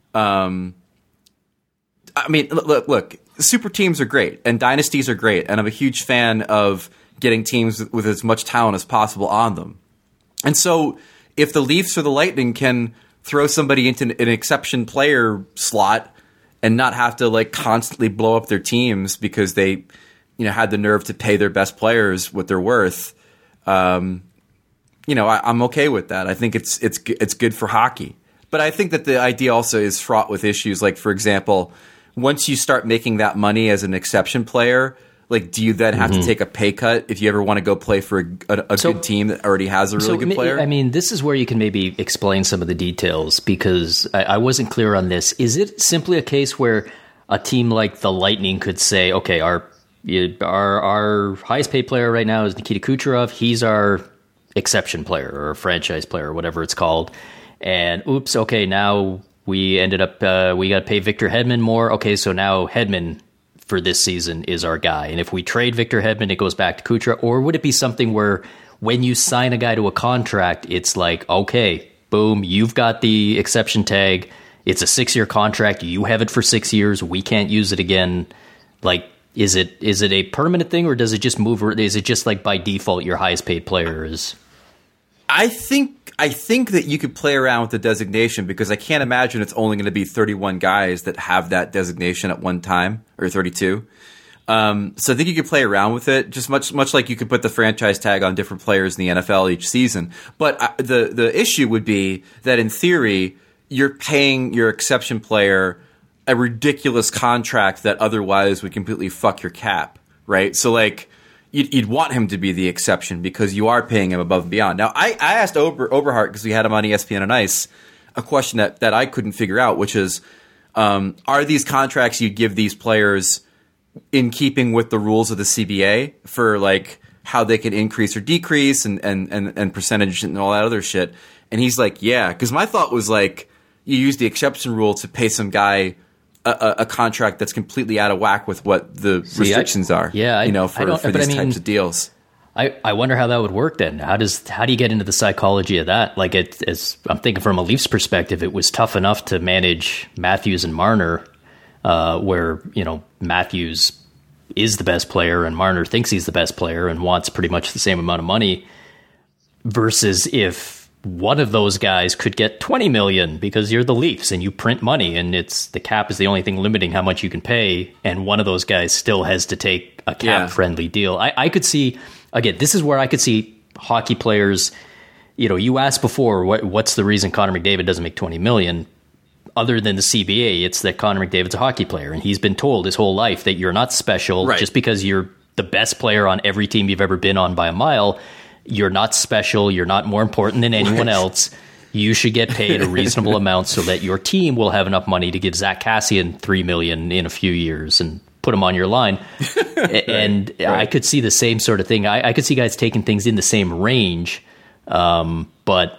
look, super teams are great and dynasties are great, and I'm a huge fan of getting teams with as much talent as possible on them. And so if the Leafs or the Lightning can throw somebody into an exception player slot and not have to like constantly blow up their teams because they, had the nerve to pay their best players what they're worth, I'm okay with that. I think it's good for hockey. But I think that the idea also is fraught with issues. Like, for example, once you start making that money as an exception player, like, do you then have to take a pay cut if you ever want to go play for a good team that already has a really good player? I mean, this is where you can maybe explain some of the details because I wasn't clear on this. Is it simply a case where a team like the Lightning could say, okay, our highest paid player right now is Nikita Kucherov. He's our exception player or franchise player or whatever it's called. And oops, okay, now we ended up we got to pay Victor Hedman more. Okay, so now Hedman for this season is our guy. And if we trade Victor Hedman, it goes back to Kucherov? Or would it be something where when you sign a guy to a contract, it's like, okay, boom, you've got the exception tag. It's a 6-year contract. You have it for 6 years. We can't use it again. Like, is it a permanent thing or does it just move? Or is it just like by default your highest paid player is? I think that you could play around with the designation because I can't imagine it's only going to be 31 guys that have that designation at one time, or 32. So I think you could play around with it, just much like you could put the franchise tag on different players in the NFL each season. But the issue would be that in theory, you're paying your exception player a ridiculous contract that otherwise would completely fuck your cap, right? So like, you'd want him to be the exception because you are paying him above and beyond. Now, I asked Oberhart, because we had him on ESPN on Ice, a question that I couldn't figure out, which is, are these contracts you give these players in keeping with the rules of the CBA for like how they can increase or decrease and percentage and all that other shit? And he's like, yeah, because my thought was like, you use the exception rule to pay some guy a contract that's completely out of whack with what the restrictions are. Yeah, for these types of deals. I wonder how that would work then. How do you get into the psychology of that? Like, I'm thinking from a Leafs perspective, it was tough enough to manage Matthews and Marner, where Matthews is the best player and Marner thinks he's the best player and wants pretty much the same amount of money, versus if one of those guys could get $20 million because you're the Leafs and you print money and the cap is the only thing limiting how much you can pay, and one of those guys still has to take a cap friendly deal. I could see, again, this is where I could see hockey players. You asked before what's the reason Connor McDavid doesn't make $20 million. Other than the CBA, it's that Connor McDavid's a hockey player, and he's been told his whole life that you're not special just because you're the best player on every team you've ever been on by a mile. You're not special. You're not more important than anyone else. You should get paid a reasonable amount so that your team will have enough money to give Zach Kassian $3 million in a few years and put him on your line. And I could see the same sort of thing. I could see guys taking things in the same range, but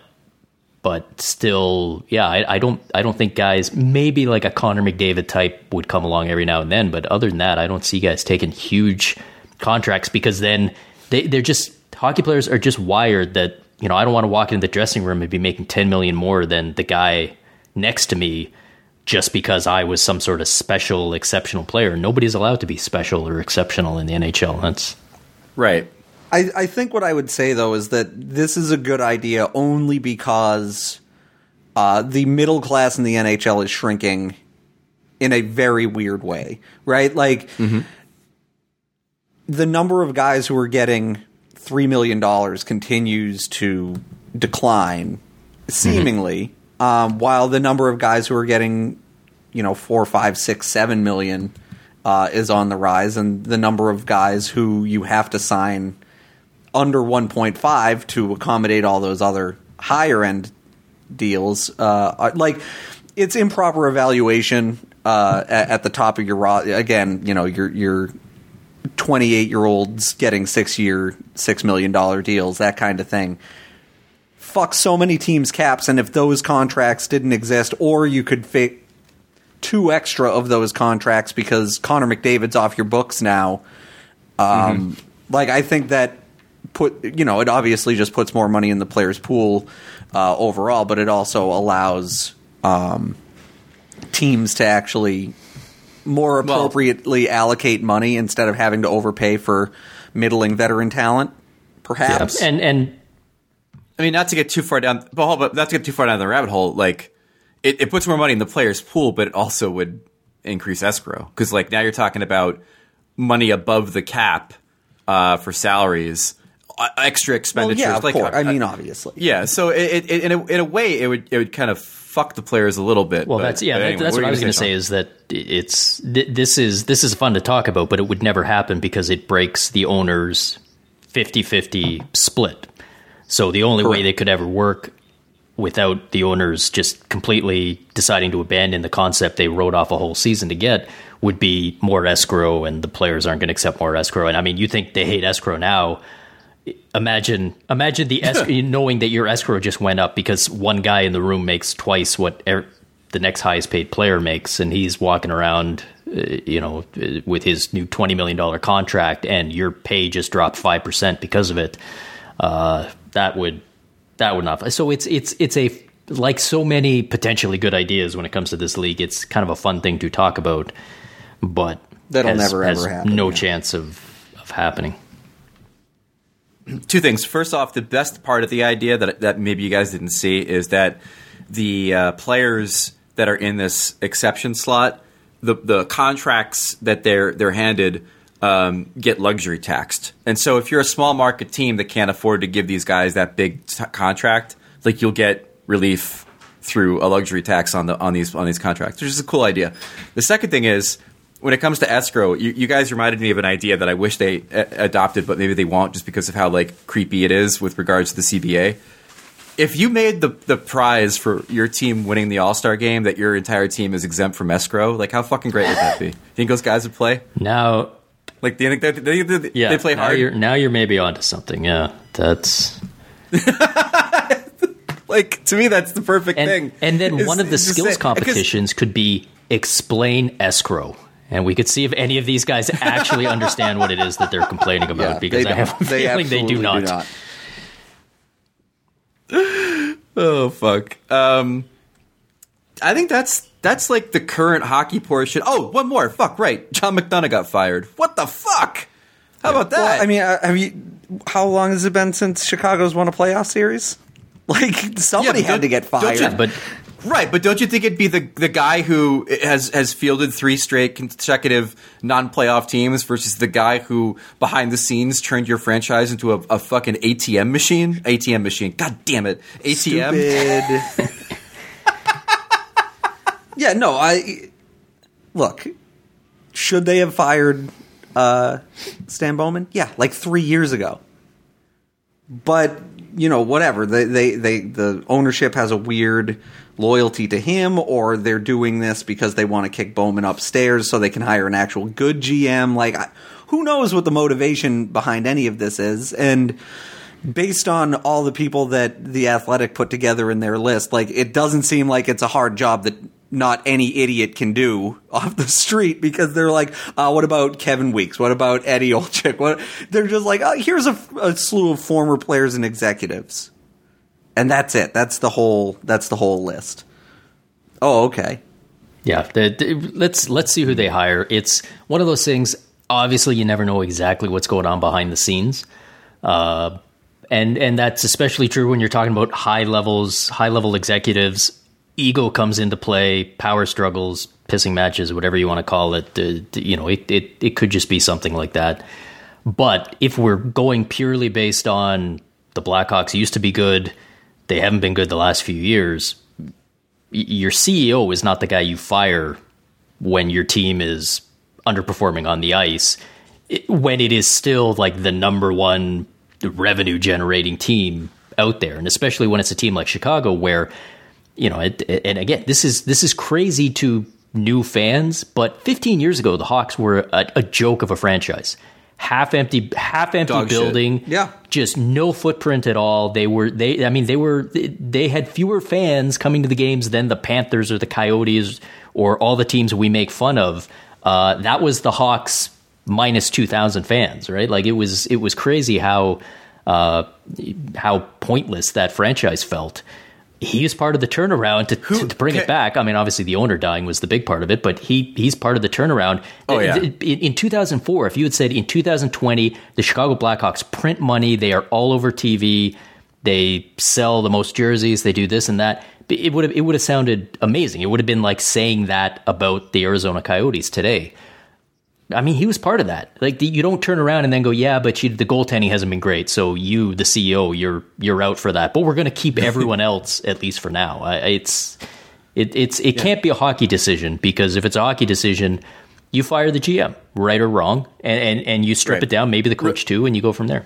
still, I don't think guys, maybe like a Connor McDavid type would come along every now and then, but other than that, I don't see guys taking huge contracts, because then they're just, hockey players are just wired that, I don't want to walk into the dressing room and be making $10 million more than the guy next to me just because I was some sort of special, exceptional player. Nobody's allowed to be special or exceptional in the NHL. That's right. I think what I would say, though, is that this is a good idea only because the middle class in the NHL is shrinking in a very weird way, right? Like, the number of guys who are getting $3 million continues to decline, seemingly, while the number of guys who are getting, 4, 5, 6, 7 million is on the rise, and the number of guys who you have to sign under 1.5 to accommodate all those other higher end deals, it's improper evaluation at the top of your roster. Again, your 28-year-olds getting 6-year, $6 million deals, that kind of thing. Fuck so many teams' caps, and if those contracts didn't exist, or you could fit 2 extra of those contracts because Connor McDavid's off your books now, I think that it obviously just puts more money in the player's pool overall, but it also allows teams to actually more appropriately allocate money instead of having to overpay for middling veteran talent, perhaps. Yeah. And I mean, not to get too far down the rabbit hole, like it puts more money in the player's pool, but it also would increase escrow, because like now you're talking about money above the cap for salaries. Extra expenditures. Well, yeah, of course. Obviously. Yeah, so in a way, it would kind of fuck the players a little bit. Well, that's what I was going to say, is that this is fun to talk about, but it would never happen because it breaks the owners' 50-50 split. So the only way they could ever work without the owners just completely deciding to abandon the concept they wrote off a whole season to get would be more escrow, and the players aren't going to accept more escrow. And I mean, you think they hate escrow now. Imagine the escrow, knowing that your escrow just went up because one guy in the room makes twice what the next highest paid player makes, and he's walking around, with his new $20 million contract, and your pay just dropped 5% because of it. That would not. So it's a, like so many potentially good ideas when it comes to this league. It's kind of a fun thing to talk about, but that'll never ever happen. No chance of happening. 2 things. First off, the best part of the idea that maybe you guys didn't see is that the players that are in this exception slot, the contracts that they're handed get luxury taxed. And so if you're a small market team that can't afford to give these guys that big contract, like you'll get relief through a luxury tax on these contracts, which is a cool idea. The second thing is, when it comes to escrow, you guys reminded me of an idea that I wish they adopted, but maybe they won't just because of how like creepy it is with regards to the CBA. If you made the prize for your team winning the All-Star game that your entire team is exempt from escrow, like how fucking great would that be? Think those guys would play? Now, like do you think they play hard? Now you're maybe onto something. Yeah, that's like to me that's the perfect thing. And then one of the skills competitions could be explain escrow. And we could see if any of these guys actually understand what it is that they're complaining about, because I have a feeling they do not. Oh, fuck. I think that's like the current hockey portion. Oh, one more. Fuck, right. John McDonough got fired. What the fuck? How about that? Well, I mean, how long has it been since Chicago's won a playoff series? Like, somebody had to get fired. But don't you think it'd be the guy who has fielded 3 straight consecutive non-playoff teams versus the guy who behind the scenes turned your franchise into a fucking ATM machine? ATM machine. God damn it. ATM. Stupid. Yeah, no, look, should they have fired Stan Bowman? Yeah, like 3 years ago. But, you know, whatever. The ownership has a weird loyalty to him, or they're doing this because they want to kick Bowman upstairs so they can hire an actual good GM. Like, who knows what the motivation behind any of this is? And based on all the people that The Athletic put together in their list, like, it doesn't seem like it's a hard job that not any idiot can do off the street, because they're like, what about Kevin Weeks? What about Eddie Olczyk? They're just like, here's a slew of former players and executives. And that's it. That's the whole list. Oh, okay. Yeah, let's see who they hire. It's one of those things. Obviously, you never know exactly what's going on behind the scenes, and that's especially true when you're talking about high level executives. Ego comes into play, power struggles, pissing matches, whatever you want to call it. It could just be something like that. But if we're going purely based on the Blackhawks used to be good, they haven't been good the last few years. Your CEO is not the guy you fire when your team is underperforming on the ice, when it is still like the number one revenue generating team out there. And especially when it's a team like Chicago where, you know, and again, this is crazy to new fans, but 15 years ago, the Hawks were a joke of a franchise. Half empty Dog building. Shit. Yeah. Just no footprint at all. They had fewer fans coming to the games than the Panthers or the Coyotes or all the teams we make fun of. That was the Hawks minus 2,000 fans, right? Like it was crazy how pointless that franchise felt. He was part of the turnaround to bring it back. I mean, obviously the owner dying was the big part of it, but he's part of the turnaround. Oh, yeah. In 2004, if you had said in 2020, the Chicago Blackhawks print money, they are all over TV, they sell the most jerseys, they do this and that, it would have sounded amazing. It would have been like saying that about the Arizona Coyotes today. I mean, he was part of that. Like, you don't turn around and then go, yeah, but the goaltending hasn't been great, so you, the CEO, you're out for that. But we're going to keep everyone else, at least for now. It can't be a hockey decision, because if it's a hockey decision, you fire the GM, right or wrong, and you strip it down, maybe the coach too, and you go from there.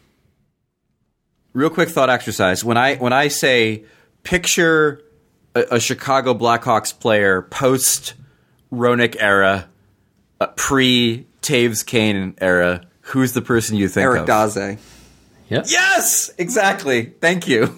Real quick thought exercise. When I say picture a Chicago Blackhawks player post Roenick era, pre-Taves Kane era, who's the person you think Eric of? Daze. Yeah. Yes! Exactly. Thank you.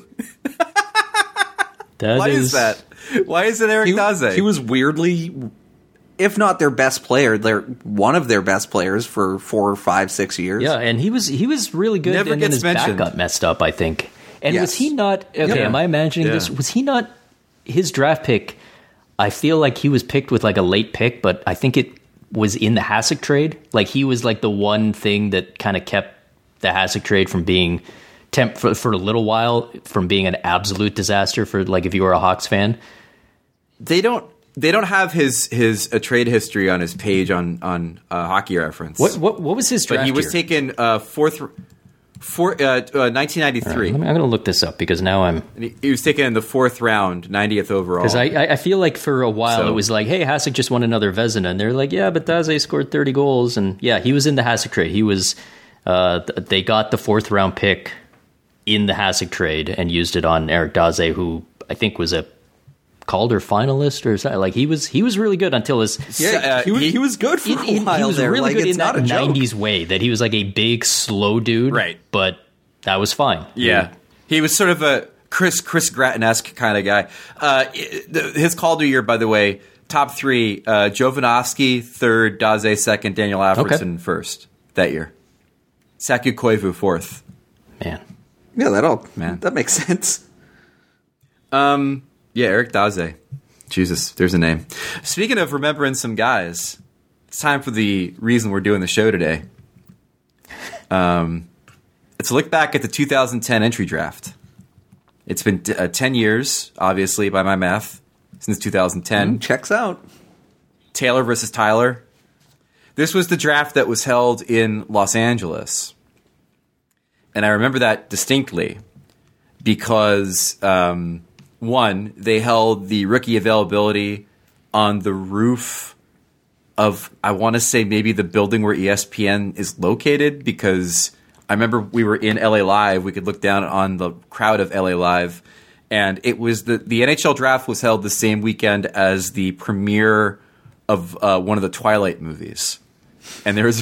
Why is that? Why is it Eric Daze? He was weirdly, if not their best player, they're one of their best players for 4, 5, 6 years. Yeah, and he was really good. Never and then gets his back mentioned. got messed up, I think. And Yes. was he not? Okay, am I imagining this? Was he not his draft pick? I feel like he was picked with like a late pick, but I think it was in the Hasek trade. Like, he was like the one thing that kind of kept the Hasek trade from being for a little while from being an absolute disaster for, like, if you were a Hawks fan. They don't have his trade history on his page on Hockey Reference. What was his draft But he was year? taken fourth. 1993. Right, I'm going to look this up because now I'm... And he was taken in the 4th round, 90th overall. Because I feel like for a while it was like, hey, Hasek just won another Vezina. And they're like, yeah, but Daze scored 30 goals. And yeah, he was in the Hasek trade. He was... they got the 4th round pick in the Hasek trade and used it on Eric Daze, who I think was a Calder finalist or something. Like he was really good until his... Yeah, he was good for a while. He was there. really like, good it's in not that a joke. 90s way, that he was like a big, slow dude. Right. But that was fine. Yeah. He was sort of a Chris Gratton-esque kind of guy. His Calder year, by the way, top 3, Jovanovski 3rd, Daze 2nd, Daniel Alfredson 1st that year. Saku Koivu 4th. Man. Yeah, that makes sense. Yeah, Eric Daze. Jesus, there's a name. Speaking of remembering some guys, it's time for the reason we're doing the show today. It's a look back at the 2010 entry draft. It's been 10 years, obviously, by my math, since 2010. Checks out. Taylor versus Tyler. This was the draft that was held in Los Angeles. And I remember that distinctly because... one, they held the rookie availability on the roof of, I want to say maybe the building where ESPN is located, because I remember we were in LA Live. We could look down on the crowd of LA Live, and it was the NHL draft was held the same weekend as the premiere of one of the Twilight movies, and there was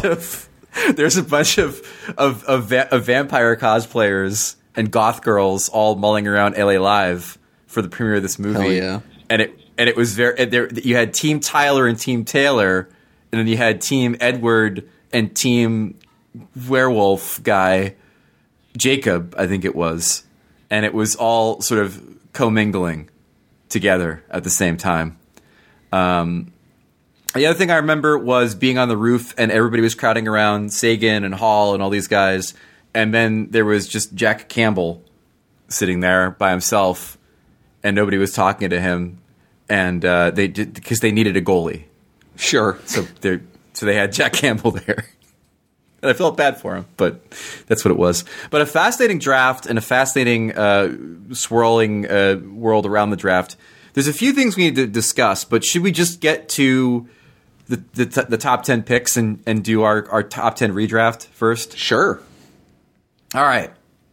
a bunch of vampire cosplayers and goth girls all mulling around LA Live for the premiere of this movie. Hell yeah. And it was you had Team Tyler and Team Taylor, and then you had Team Edward and Team Werewolf guy Jacob, I think it was. And it was all sort of commingling together at the same time. The other thing I remember was being on the roof and everybody was crowding around Sagan and Hall and all these guys. And then there was just Jack Campbell sitting there by himself, and nobody was talking to him. And they did, because they needed a goalie. Sure. So they had Jack Campbell there. And I felt bad for him, but that's what it was. But a fascinating draft and a fascinating swirling world around the draft. There's a few things we need to discuss, but should we just get to the top 10 picks and do our top 10 redraft first? Sure. All right.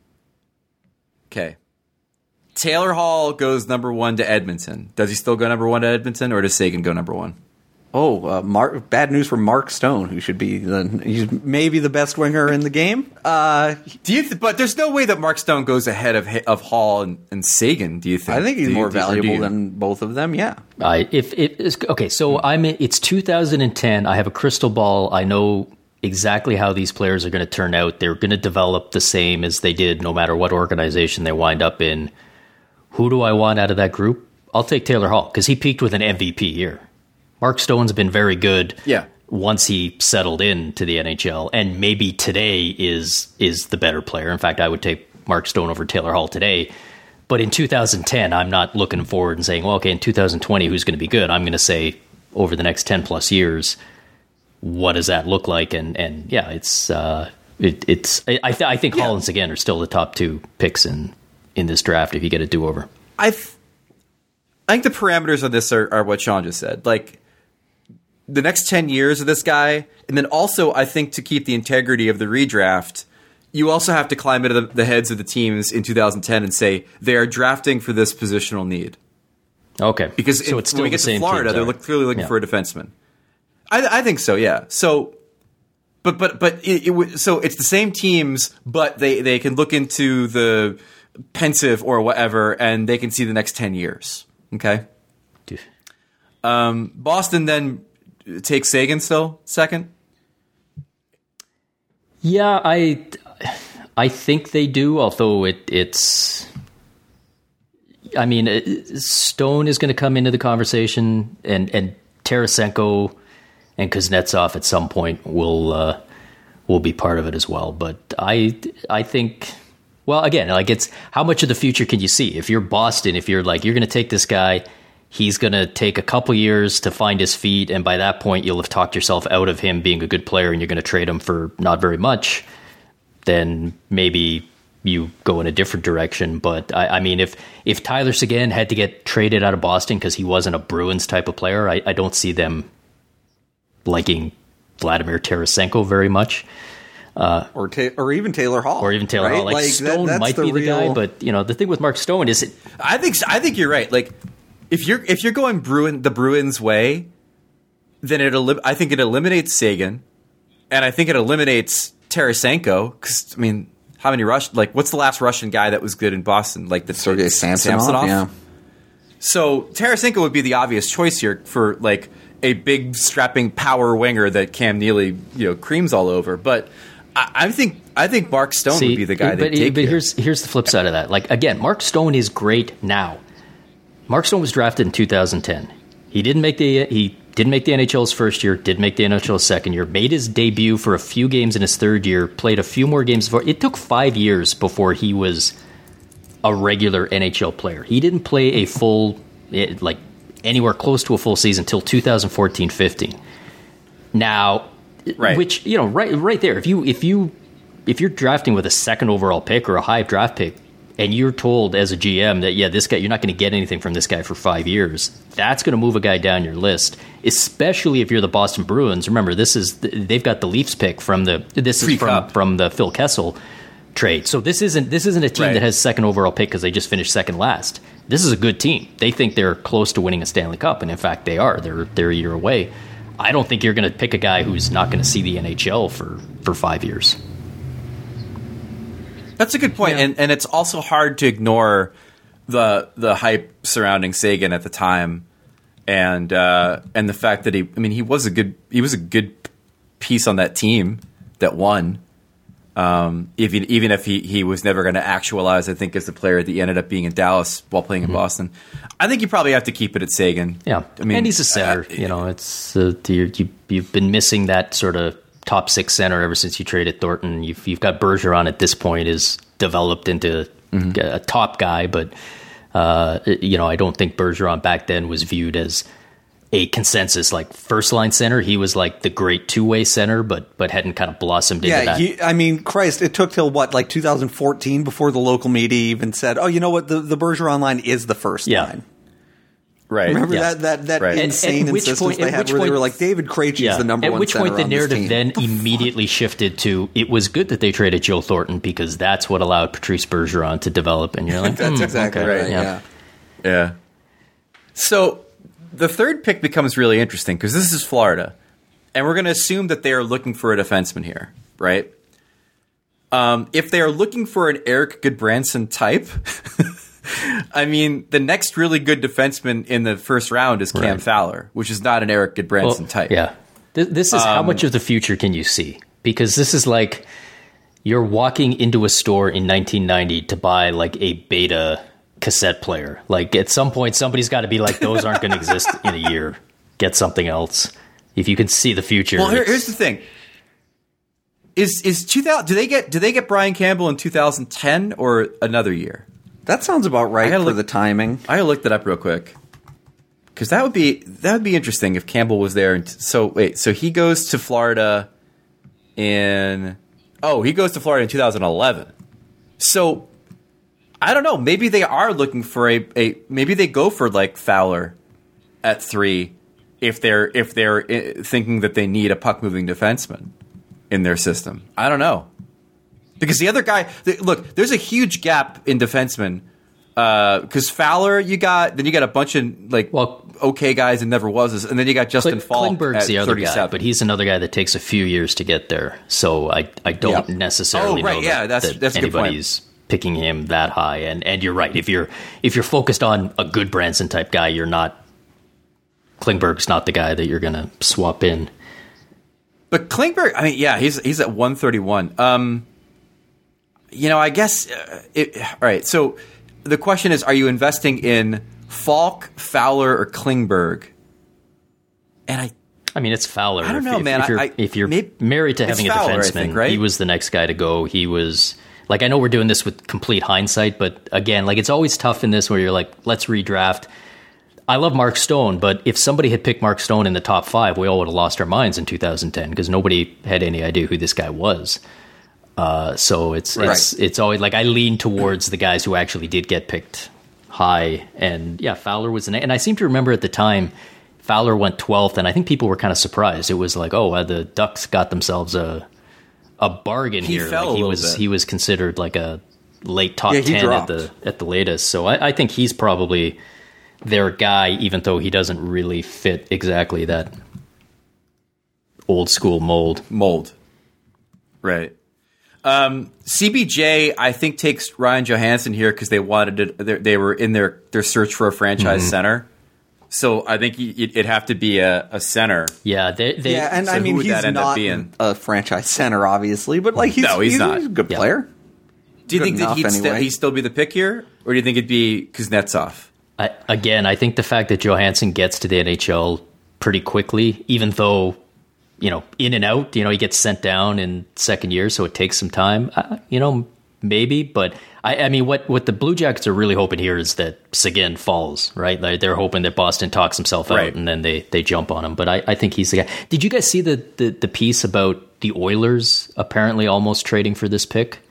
Okay. Taylor Hall goes number 1 to Edmonton. Does he still go number 1 to Edmonton, or does Sagan go number 1? Oh, bad news for Mark Stone, who should be he's maybe the best winger in the game. But there's no way that Mark Stone goes ahead of Hall and Sagan. Do you think? I think he's more valuable than both of them. Yeah. It's 2010. I have a crystal ball. I know exactly how these players are going to turn out. They're going to develop the same as they did, no matter what organization they wind up in. Who do I want out of that group? I'll take Taylor Hall because he peaked with an MVP year. Mark Stone's been very good once he settled into the NHL, and maybe today is the better player. In fact, I would take Mark Stone over Taylor Hall today. But in 2010, I'm not looking forward and saying, well, okay, in 2020, who's going to be good? I'm going to say over the next 10 plus years, what does that look like? And yeah, it's I think Hollins again are still the top 2 picks in this draft if you get a do-over. I think the parameters of this are what Sean just said. Like the next 10 years of this guy, and then also I think to keep the integrity of the redraft, you also have to climb into the heads of the teams in 2010 and say they are drafting for this positional need. Okay, because so it's still when we get to Florida, they're clearly looking for a defenseman. I think so, yeah. So, but so it's the same teams, but they can look into the pensive or whatever, and they can see the next 10 years. Okay. Boston then takes Sagan still second. Yeah, I think they do. Although it's, I mean, Stone is going to come into the conversation, and Tarasenko and Kuznetsov at some point will be part of it as well. But I think, well, again, like it's how much of the future can you see? If you're Boston, if you're like, you're going to take this guy, he's going to take a couple years to find his feet, and by that point, you'll have talked yourself out of him being a good player, and you're going to trade him for not very much. then maybe you go in a different direction. But I mean, if Tyler Seguin had to get traded out of Boston because he wasn't a Bruins type of player, I don't see them liking Vladimir Tarasenko very much. Or even Taylor Hall. Or even Taylor Hall. Like Stone might be the guy, but the thing with Mark Stone is I think you're right. Like if you're going the Bruins way, then I think it eliminates Seguin, and I think it eliminates Tarasenko, because I mean, how many what's the last Russian guy that was good in Boston? Like the Sergei Samsonov. Yeah. So Tarasenko would be the obvious choice here for like a big strapping power winger that Cam Neely creams all over. But I think Mark Stone would be the guy that take. But here's the flip side of that. Like again, Mark Stone is great now. Mark Stone was drafted in 2010. He didn't make the NHL's first year, did make the NHL's second year, made his debut for a few games in his third year, played a few more games before. It took 5 years before he was a regular NHL player. He didn't play a full, anywhere close to a full season until 2014-15. Now, right. Which, right there, if you're drafting with a second overall pick or a high draft pick, and you're told as a GM that, this guy, you're not going to get anything from this guy for 5 years, that's going to move a guy down your list, especially if you're the Boston Bruins. Remember, they've got the Leafs pick from the Phil Kessel trade. So this isn't a team that has second overall pick because they just finished second last. This is a good team. They think they're close to winning a Stanley Cup, and in fact they are. They're a year away. I don't think you're going to pick a guy who's not going to see the NHL for 5 years. That's a good point, and it's also hard to ignore the hype surrounding Seguin at the time, and the fact that he was a good piece on that team that won. Even if he was never going to actualize, I think, as the player that he ended up being in Dallas while playing in Boston. I think you probably have to keep it at Seguin. Yeah, and he's a center. It's you've been missing that sort of top six center ever since you traded Thornton. You've got Bergeron at this point is developed into a top guy, but I don't think Bergeron back then was viewed as a consensus like first line center. He was like the great two-way center, but hadn't kind of blossomed into that. Christ, it took till 2014 before the local media even said, "Oh, you know what? The Bergeron line is the first line." Right. Remember that right. insane insistence they had where they were like, David Krejci is the number one center on this team. At which point the narrative then immediately shifted to, it was good that they traded Joe Thornton because that's what allowed Patrice Bergeron to develop. And you're like, that's exactly right. Yeah. So the third pick becomes really interesting because this is Florida. And we're going to assume that they are looking for a defenseman here, right? If they are looking for an Eric Goodbranson type... I mean, the next really good defenseman in the first round is Cam Fowler, which is not an Eric Goodbranson type. Yeah. This is how much of the future can you see? Because this is like you're walking into a store in 1990 to buy like a beta cassette player. Like at some point, somebody's got to be like, those aren't going to exist in a year. Get something else. If you can see the future. Well, here's the thing. Is 2000? Do they get Brian Campbell in 2010 or another year? That sounds about right for the timing. I gotta look that up real quick because that would be interesting if Campbell was there. So he goes to Florida in 2011. So I don't know. Maybe they are looking for maybe they go for like Fowler at 3 if they're thinking that they need a puck moving defenseman in their system. I don't know. Because the other guy, look, there's a huge gap in defensemen. Because Fowler, you got a bunch of okay guys and never was, and then you got Justin Falk Klingberg's at the other 37. guy, but he's another guy that takes a few years to get there. So I don't necessarily know that anybody's picking him that high. And you're right. If you're focused on a good Branson type guy, you're not. Klingberg's not the guy that you're going to swap in. But Klingberg, I mean, he's at 131. I guess all right. So the question is, are you investing in Falk, Fowler, or Klingberg? And I mean, it's Fowler. I don't know, man. If you're married to having Fowler, a defenseman, I think, right? He was the next guy to go. He was like, I know we're doing this with complete hindsight, but again, like it's always tough in this where you're like, let's redraft. I love Mark Stone, but if somebody had picked Mark Stone in the top 5, we all would have lost our minds in 2010 because nobody had any idea who this guy was. So it's always like I lean towards the guys who actually did get picked high. And yeah, Fowler was and I seem to remember at the time Fowler went 12th, and I think people were kind of surprised. It was like, oh, the Ducks got themselves a bargain here. Fell like he was considered like a late top 10 at the latest. So I think he's probably their guy, even though he doesn't really fit exactly that old school mold. Right. CBJ, I think, takes Ryan Johansson here because they wanted it. They were in their search for a franchise center. So I think it'd have to be a center. Yeah, and so I mean, he's not a franchise center, obviously, but like he's not. He's a good player. Do you think that he'd still be the pick here, or do you think it'd be Kuznetsov? I think the fact that Johansson gets to the NHL pretty quickly, even though, in and out, he gets sent down in second year, so it takes some time, maybe. But I mean, what the Blue Jackets are really hoping here is that Seguin falls, right? Like they're hoping that Boston talks himself out and then they jump on him. But I think he's the guy. Did you guys see the piece about the Oilers apparently almost trading for this pick?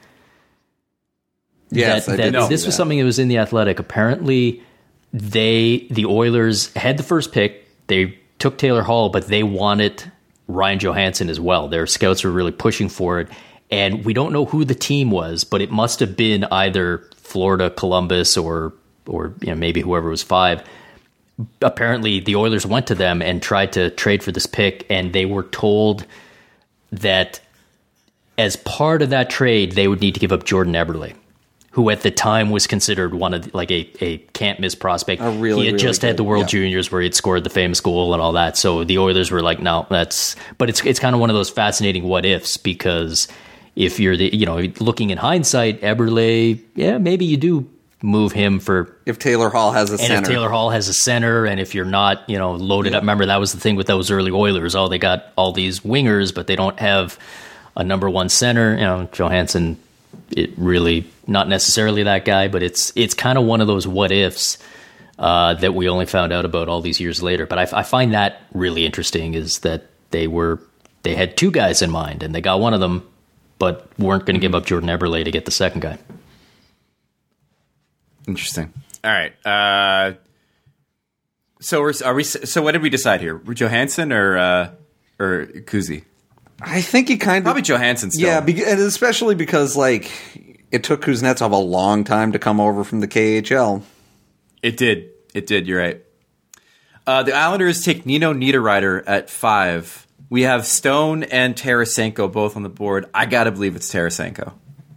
Yes, this was something that was in the Athletic. Apparently, the Oilers had the first pick. They took Taylor Hall, but they wanted Ryan Johansson as well. Their scouts were really pushing for it. And we don't know who the team was, but it must have been either Florida, Columbus, or maybe whoever was 5. Apparently, the Oilers went to them and tried to trade for this pick, and they were told that as part of that trade, they would need to give up Jordan Eberle, who at the time was considered one of a can't miss prospect. He had just had the World Juniors where he had scored the famous goal and all that. So the Oilers were like, no, but it's kind of one of those fascinating what ifs, because if you're looking in hindsight, Eberle, maybe you do move him for if Taylor Hall has a center. And if Taylor Hall has a center, and if you're not, loaded up. Remember, that was the thing with those early Oilers. Oh, they got all these wingers, but they don't have a number one center. Johansson, it really not necessarily that guy, but it's kind of one of those what ifs that we only found out about all these years later. But I find that really interesting, is that they had 2 guys in mind, and they got one of them, but weren't going to give up Jordan Eberle to get the second guy. Interesting. All right. So what did we decide here? Johansson or Kuzi? I think he kind of probably Johansson still. Yeah, and especially because it took Kuznetsov a long time to come over from the KHL. It did. You're right. The Islanders take Nino Niederreiter at 5. We have Stone and Tarasenko both on the board. I gotta believe it's Tarasenko.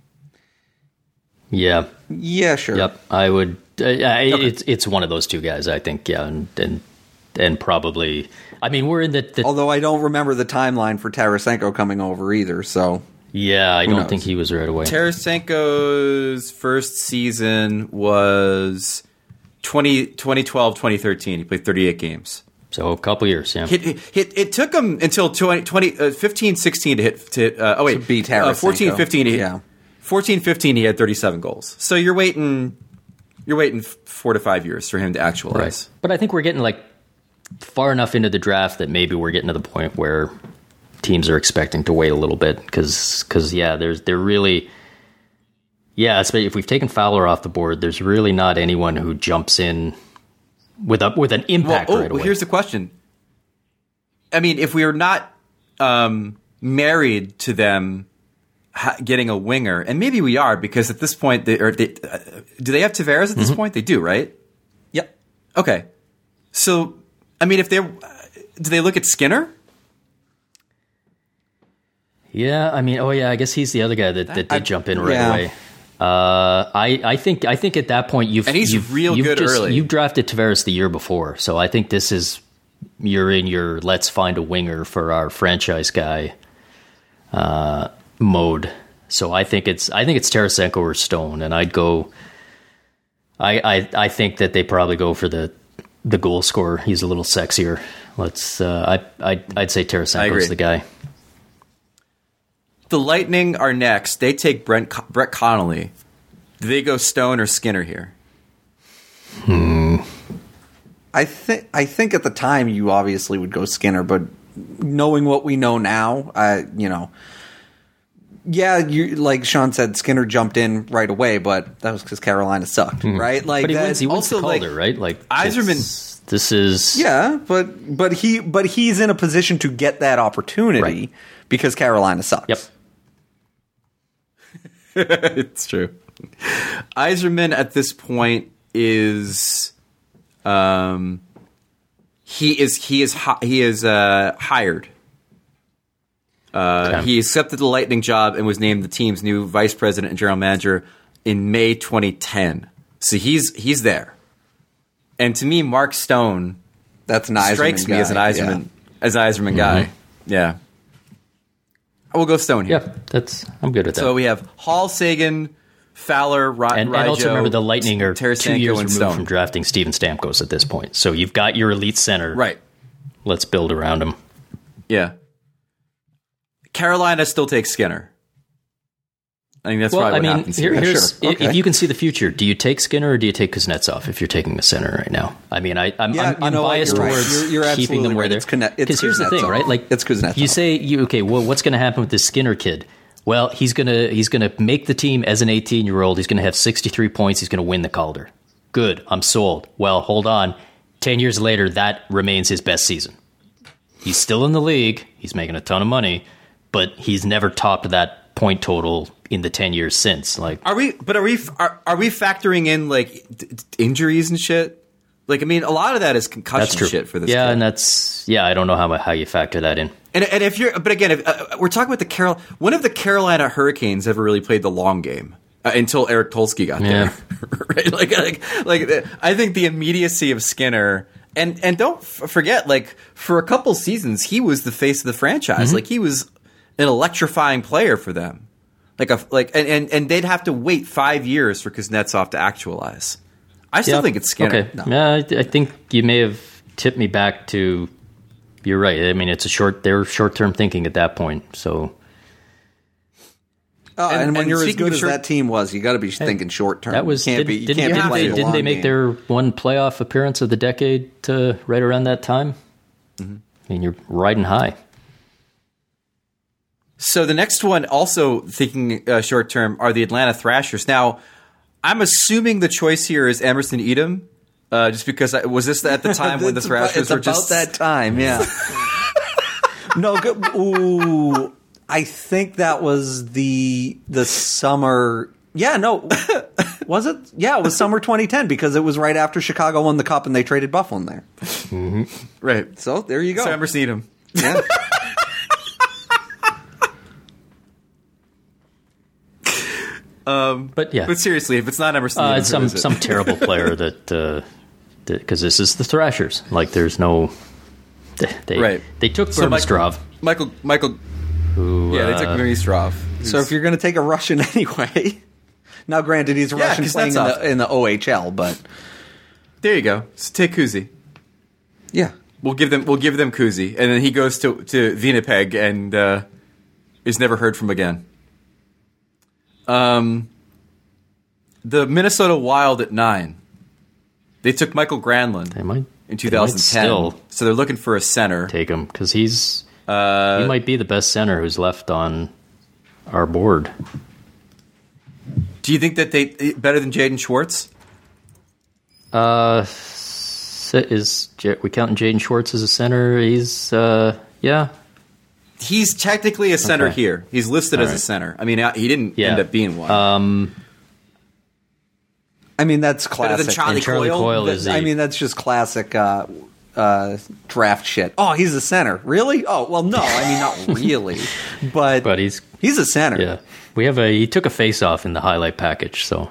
Yeah. Yeah, sure. Yep. I would. It's one of those 2 guys, I think. Yeah, and probably. I mean, we're in the. Although I don't remember the timeline for Tarasenko coming over either. So. Yeah, I don't think he was right away. Tarasenko's first season was 2012, 2013. He played 38 games. So a couple years, yeah. It took him until 15, 16 to hit. To beat Tarasenko. 14, 15. 14, 15. He had 37 goals. So you're waiting 4 to 5 years for him to actualize. Right. But I think we're getting far enough into the draft that maybe we're getting to the point where teams are expecting to wait a little bit because they're really. Yeah, especially if we've taken Fowler off the board, there's really not anyone who jumps in with an impact right away. Well, here's the question. I mean, if we are not married to them getting a winger, and maybe we are, because at this point, do they have Tavares at this point? They do, right? Yep. Okay. So, I mean, do they look at Skinner? Yeah, I mean, I guess he's the other guy that did jump in right away. I think at that point you've early. You've drafted Tavares the year before, so I think you're in your let's find a winger for our franchise guy mode. So I think it's Tarasenko or Stone, and I'd go. I think that they probably go for the goal scorer. He's a little sexier. I'd say Tarasenko's the guy. The Lightning are next. They take Brett Connolly. Do they go Stone or Skinner here? I think at the time you obviously would go Skinner, but knowing what we know now, Yeah, you like Sean said, Skinner jumped in right away, but that was because Carolina sucked, right? Like, But he wins also, the Calder, right? Like Yzerman. This is but he's in a position to get that opportunity because Carolina sucks. Yep. It's true. Yzerman at this point is, he is hired. He accepted the Lightning job and was named the team's new vice president and general manager in May 2010. So he's there. And to me, Mark Stone That's an Yzerman strikes me guy. as an Yzerman guy. Yeah. I will go Stone here. Yeah, I'm good with that. So we have Hall, Sagan, Fowler, and also remember the Lightning are 2 Tarasenko, years and removed Stone. from drafting Steven Stamkos at this point. So you've got your elite center. Right. Let's build around him. Yeah. Carolina still takes Skinner. I think that's probably what happens here. Here's Sure. Okay. if you can see the future, do you take Skinner or do you take Kuznetsov if you're taking the center right now? I mean, I'm biased You're right. towards You're keeping them absolutely where right. they're. It's Because here's the thing, Kuznetsov. right? Like It's Kuznetsov. You say well, what's going to happen with this Skinner kid? Well, he's gonna make the team as an 18-year-old. He's going to have 63 points. He's going to win the Calder. Good, I'm sold. Well, hold on. 10 years later, that remains his best season. He's still in the league. He's making a ton of money, but he's never topped that point total in the 10 years since. Like, Are we factoring in like injuries and shit? Like, I mean, a lot of that is concussion that's true. shit for this. Yeah, kid. and I don't know how you factor that in. And if you're, but again, if, we're talking about one of the Carolina Hurricanes ever really played the long game until Eric Tulsky got there, right? Like, I think the immediacy of Skinner, and don't forget, like for a couple seasons, he was the face of the franchise. Mm-hmm. Like he was an electrifying player for them. And they'd have to wait 5 years for Kuznetsov to actualize. I still think it's Skinner. Okay. No. Yeah, I think you may have tipped me back to. You're right. I mean, they're short-term thinking at that point. So, and when you're as speaking good of as that team was, you got to be thinking short term. that was you can't be playing a didn't they long make game. their one playoff appearance of the decade right around that time? Mm-hmm. I mean, you're riding high. So the next one, also thinking short term, are the Atlanta Thrashers. Now, I'm assuming the choice here is Emerson Edom, just because was this at the time when the Thrashers were just about that time? Yeah. No. Ooh, I think that was the summer. Yeah. No. Was it? Yeah, it was summer 2010 because it was right after Chicago won the Cup and they traded Bufflin there. Mm-hmm. Right. So there you go. So Emerson Edom. Yeah. But yeah, But seriously, if it's not Emerson Edom, it's who is it? some terrible player that because this is the Thrashers. Like, there's no. They took Burmistrov. Michael. Who, Yeah, they took Burmistrov. So if you're going to take a Russian anyway, now granted he's a Russian playing in the OHL, but There you go. So take Kuzi. yeah. We'll give them Kuzi, and then he goes to Winnipeg and is never heard from again. The Minnesota Wild at 9. They took Michael Granlund They might in 2010. still So they're looking for a center. take him because he might be the best center who's left on our board. Do you think that they better than Jaden Schwartz? We counting Jaden Schwartz as a center? He's yeah. He's technically a center Okay. here. He's listed as a center. I mean, he didn't end up being one. I mean, that's Better than classic. Charlie And Charlie Coyle? Coyle is I mean, that's just classic draft shit. Oh, he's a center. Really? Oh, well, no. I mean, not really. But he's a center. yeah. He took a face-off in the highlight package. So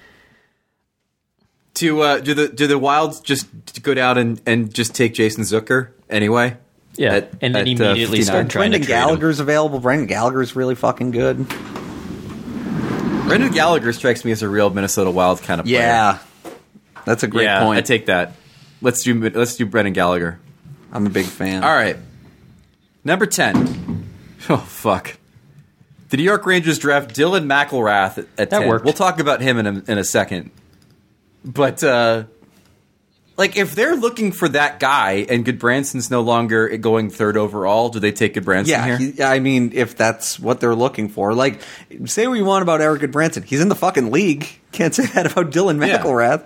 Do the Wilds just go down and just take Jason Zucker anyway? yeah, and then immediately 59. start trying Brendan to trade him. Gallagher's available. Brendan Gallagher's really fucking good. Brendan Gallagher strikes me as a real Minnesota Wild kind of player. Yeah. That's a great point. I take that. Let's do Brendan Gallagher. I'm a big fan. All right. Number 10. Oh, fuck. The New York Rangers draft Dylan McIlrath at 10. That worked. We'll talk about him in a second. But Like, if they're looking for that guy and Goodbranson's no longer going third overall, do they take Goodbranson here? I mean, if that's what they're looking for. Like, say what you want about Eric Goodbranson. He's in the fucking league. Can't say that about Dylan McElrath.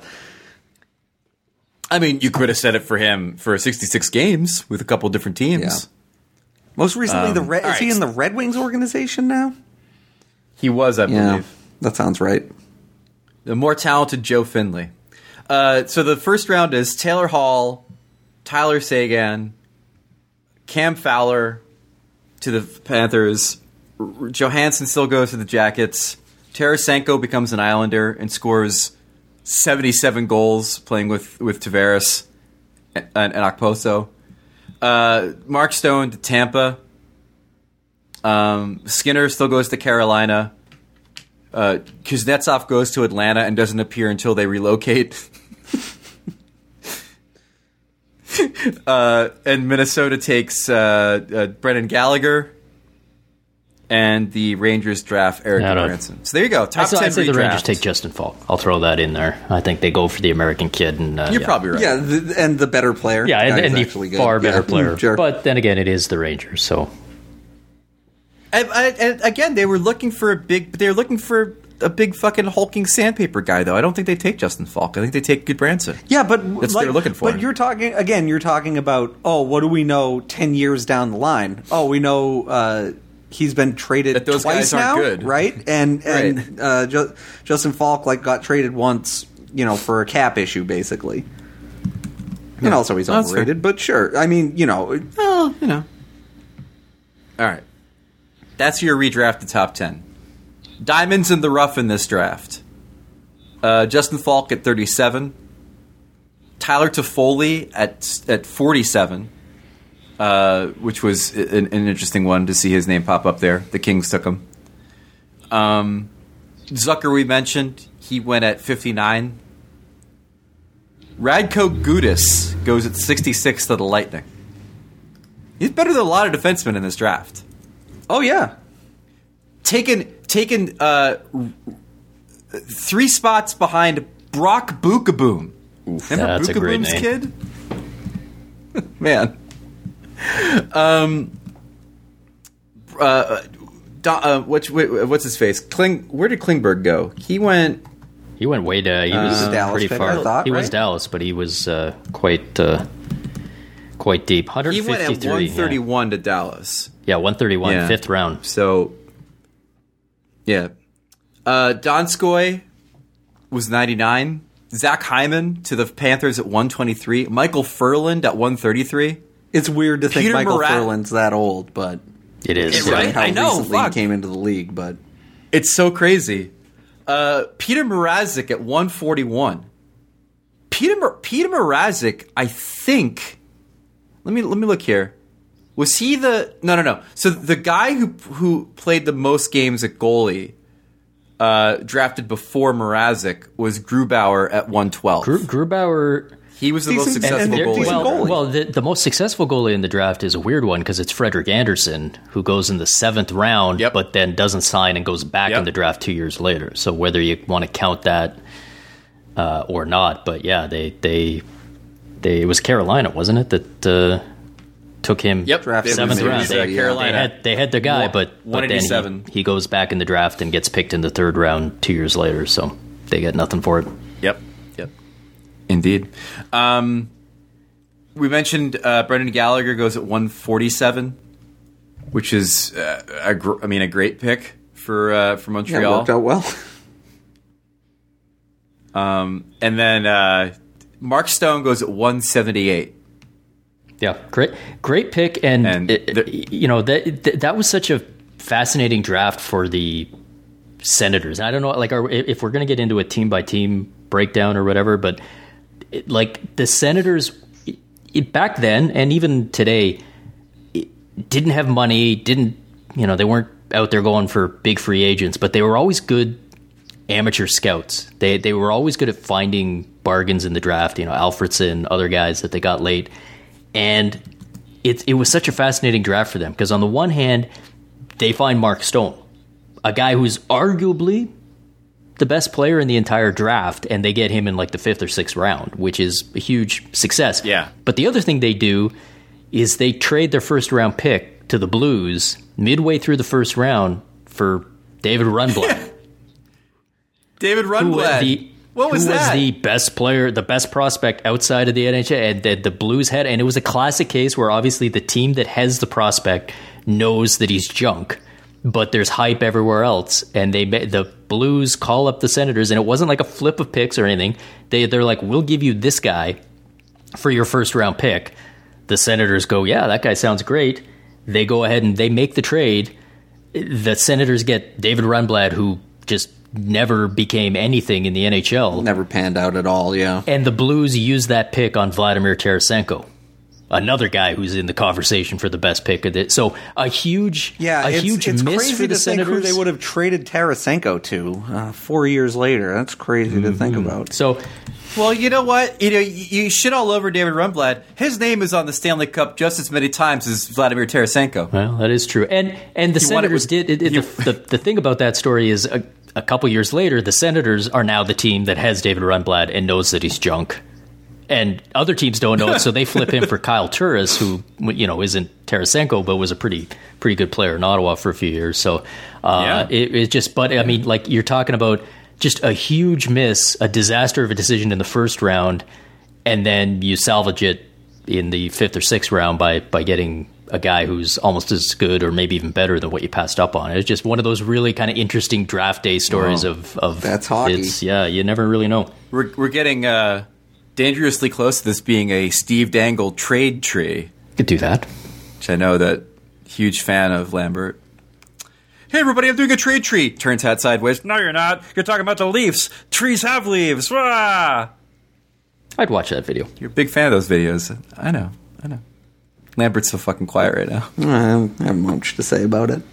I mean, you could have said it for him for 66 games with a couple different teams. Yeah. Most recently, is he in the Red Wings organization now? He was, I believe. That sounds right. The more talented Joe Finley. So the first round is Taylor Hall, Tyler Seguin, Cam Fowler to the Panthers. Johansson still goes to the Jackets. Tarasenko becomes an Islander and scores 77 goals playing with Tavares and Okposo. Mark Stone to Tampa. Skinner still goes to Carolina. Kuznetsov goes to Atlanta and doesn't appear until they relocate. And Minnesota takes Brendan Gallagher, and the Rangers draft Eric Goodbranson. So there you go. Top 10 I'd say the redraft. Rangers take Justin Falk. I'll throw that in there. I think they go for the American kid. And You're probably right. Yeah, and the better player. Yeah, and the good. far better player. Sure. But then again, it is the Rangers, so... And again, they were looking for a big fucking hulking sandpaper guy, though. I don't think they take Justin Falk. I think they take Goodbranson. Yeah, but that's what they're looking for. But you're talking about, what do we know 10 years down the line? Oh, we know he's been traded that those twice guys aren't now, good. right? And Justin Falk got traded once, for a cap issue, basically. And also he's overrated, but sure. I mean, All right. That's your redrafted top 10. Diamonds in the rough in this draft. Justin Falk at 37. Tyler Toffoli at 47, which was an interesting one to see his name pop up there. The Kings took him. Zucker, we mentioned. He went at 59. Radko Gudas goes at 66 to the Lightning. He's better than a lot of defensemen in this draft. Oh, yeah. Taken 3 spots behind Brock Bukaboom. Remember that's a great Bukaboom's name. kid? Man. What's his face? Where did Klingberg go? He went way down. He was Dallas pretty pick, far. I thought, he was right? Dallas, but he was quite deep. 153. He went at 131 to Dallas. Yeah, 131, Yeah. 5th round. So, yeah. Donskoy was 99. Zach Hyman to the Panthers at 123. Michael Furland at 133. It's weird to think Peter Michael Mraz- Furland's that old, but It is. Right? how I know, recently he fuck. came into the league, but It's so crazy. Peter Mrazek at 141. Peter Mrazek, I think. Let me look here. Was he the no? So the guy who played the most games at goalie, drafted before Mrazek, was Grubauer at 112. Grubauer. He was the most Decent- successful and goalie. decent goalie. Well, the most successful goalie in the draft is a weird one because it's Frederik Andersen, who goes in the 7th round, Yep. but then doesn't sign and goes back Yep. in the draft 2 years later. So whether you want to count that or not, but yeah, they it was Carolina, wasn't it, that took him Yep, Draft 7th it round. was, Carolina. They had the guy, but then 187. he goes back in the draft and gets picked in the 3rd round 2 years later. So they get nothing for it. Yep. Indeed. We mentioned Brendan Gallagher goes at 147, which is a great pick for yeah, Montreal. it worked out well. And then Mark Stone goes at 178. Yeah, great pick, and that was such a fascinating draft for the Senators. I don't know, if we're going to get into a team by team breakdown or whatever, but the Senators back then and even today didn't have money. They weren't out there going for big free agents, but they were always good amateur scouts. They were always good at finding bargains in the draft. Alfredson, other guys that they got late. And it was such a fascinating draft for them because on the one hand, they find Mark Stone, a guy who's arguably the best player in the entire draft, and they get him in like the 5th or 6th round, which is a huge success. Yeah. But the other thing they do is they trade their first round pick to the Blues midway through the first round for David Rundblad. David Rundblad. What was that? Who was the best player, the best prospect outside of the NHL, and the Blues had, and it was a classic case where obviously the team that has the prospect knows that he's junk, but there's hype everywhere else, and the Blues call up the Senators, and it wasn't like a flip of picks or anything. They're like, we'll give you this guy for your first round pick. The Senators go, yeah, that guy sounds great. They go ahead and they make the trade. The Senators get David Rundblad, who just never became anything in the NHL. Never panned out at all, yeah. And the Blues use that pick on Vladimir Tarasenko, another guy who's in the conversation for the best pick of it. So a huge it's miss crazy for the to think Senators. who they would have traded Tarasenko to 4 years later. That's crazy to think about. So, Well, you know what? You shit all over David Rundblad. His name is on the Stanley Cup just as many times as Vladimir Tarasenko. well, that is true. And the Senators did. The thing about that story is a couple years later, the Senators are now the team that has David Rundblad and knows that he's junk. And other teams don't know it, so they flip him for Kyle Turris, who isn't Tarasenko, but was a pretty good player in Ottawa for a few years. So it just, but I mean, like you're talking about just a huge miss, a disaster of a decision in the first round, and then you salvage it in the 5th or 6th round by getting a guy who's almost as good or maybe even better than what you passed up on. It's just one of those really kind of interesting draft day stories of that's hockey. You never really know. We're getting dangerously close to this being a Steve Dangle trade tree. Could do that. Which I know that huge fan of Lambert. Hey everybody, I'm doing a trade tree. Turns head sideways. No, you're not. You're talking about the Leafs. Trees have leaves. Wah! I'd watch that video. You're a big fan of those videos. I know. Lambert's so fucking quiet right now. I have much to say about it.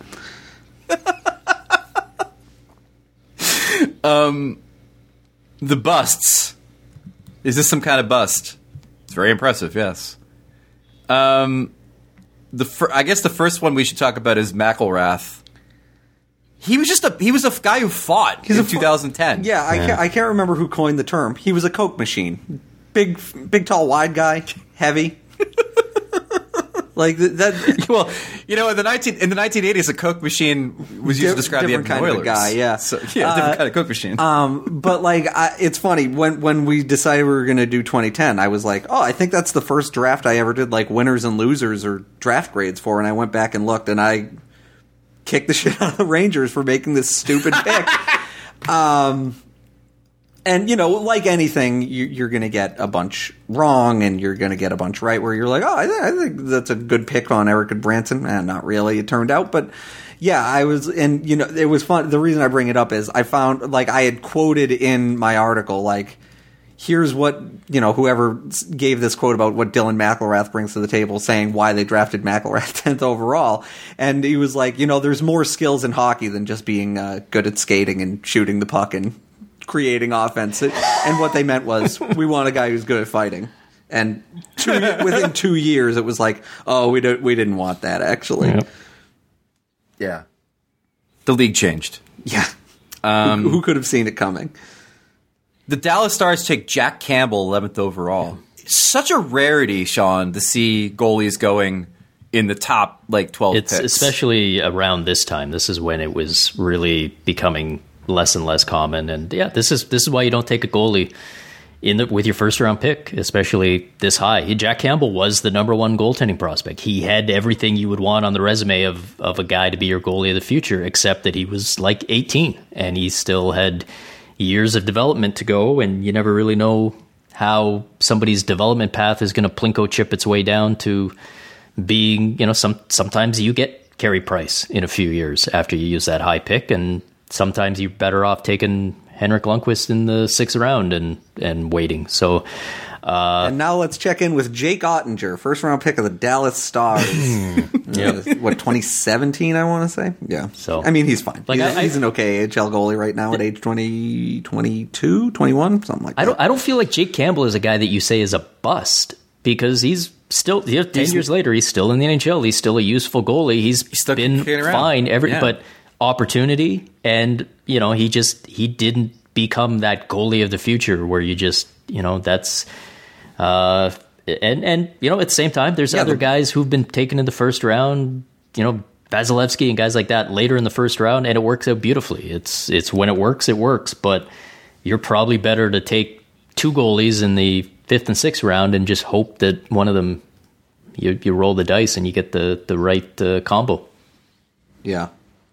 The busts. Is this some kind of bust? It's very impressive, yes. I guess the first one we should talk about is McElrath. He was a guy who fought in 2010. Yeah, I can't remember who coined the term. He was a Coke machine. Big, tall, wide guy, heavy. Like that. Well, in the 1980s, a Coke machine was used to describe the Edmonton Oilers. Different kind of guy, yeah. So, different kind of Coke machine. But like, it's funny when we decided we were going to do 2010. I was like, I think that's the first draft I ever did like winners and losers or draft grades for, and I went back and looked, and I kicked the shit out of the Rangers for making this stupid pick. And, like anything, you're going to get a bunch wrong and you're going to get a bunch right where you're like, I think that's a good pick on Eric Goodbranson. Not really, it turned out. But, yeah, I was – and, it was fun. The reason I bring it up is I found – like, I had quoted in my article, like, here's what – whoever gave this quote about what Dylan McElrath brings to the table, saying why they drafted McElrath 10th overall. And he was like, there's more skills in hockey than just being good at skating and shooting the puck and – creating offense, and what they meant was we want a guy who's good at fighting. And within 2 years, it was like, we didn't want that actually. Yep. Yeah, the league changed. Yeah, who could have seen it coming? The Dallas Stars take Jack Campbell 11th overall. Such a rarity, Sean, to see goalies going in the top 12 picks. Especially around this time. This is when it was really becoming less and less common, and yeah, this is why you don't take a goalie with your first round pick, especially this high. Jack Campbell was the number one goaltending prospect. He had everything you would want on the resume of a guy to be your goalie of the future, except that he was like 18 and he still had years of development to go, and you never really know how somebody's development path is going to plinko chip its way down to being, sometimes you get Carey Price in a few years after you use that high pick, and sometimes you're better off taking Henrik Lundqvist in the 6th round and waiting. So, and now let's check in with Jake Ottinger, first round pick of the Dallas Stars. 2017, I want to say. Yeah. So, I mean, he's fine. He's an okay AHL goalie right now at age 22, 21, something like that. I don't feel like Jake Campbell is a guy that you say is a bust, because he's still 10 years later, he's still in the NHL. He's still a useful goalie. He's been fine. But opportunity, and he didn't become that goalie of the future where you just that's and at the same time there's other guys who've been taken in the first round, Vasilevsky and guys like that later in the first round, and it works out beautifully. It's when it works, but you're probably better to take two goalies in the 5th and 6th round and just hope that one of them you roll the dice and you get the right combo. Yeah.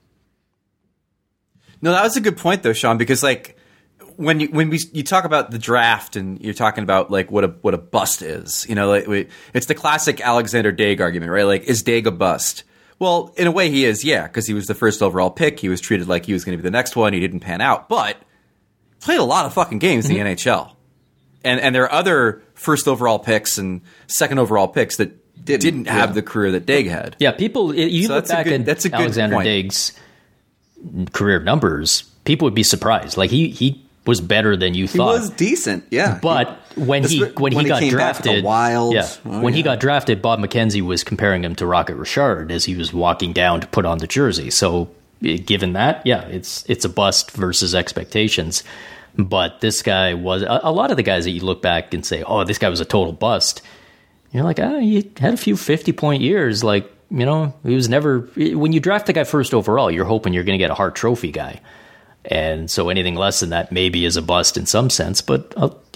No, that was a good point though, Sean, because like when you talk about the draft and you're talking about like what a bust is, it's the classic Alexander Daig argument, right? Like, is Daig a bust? Well, in a way he is, yeah, because he was the first overall pick. He was treated like he was going to be the next one. He didn't pan out, but played a lot of fucking games in the NHL. And there are other first overall picks and second overall picks that didn't have the career that Daig had. Yeah, people, you look back at Alexander Daig's career numbers, people would be surprised. Like he was better than you thought. He was decent, yeah. But when he got drafted, Wild, he got drafted, Bob McKenzie was comparing him to Rocket Richard as he was walking down to put on the jersey. So given that, it's a bust versus expectations. But this guy was a lot of the guys that you look back and say, "Oh, this guy was a total bust." You're like, he had a few 50-point years. Like, he was never. When you draft the guy first overall, you're hoping you're going to get a Hart Trophy guy. And so anything less than that maybe is a bust in some sense, but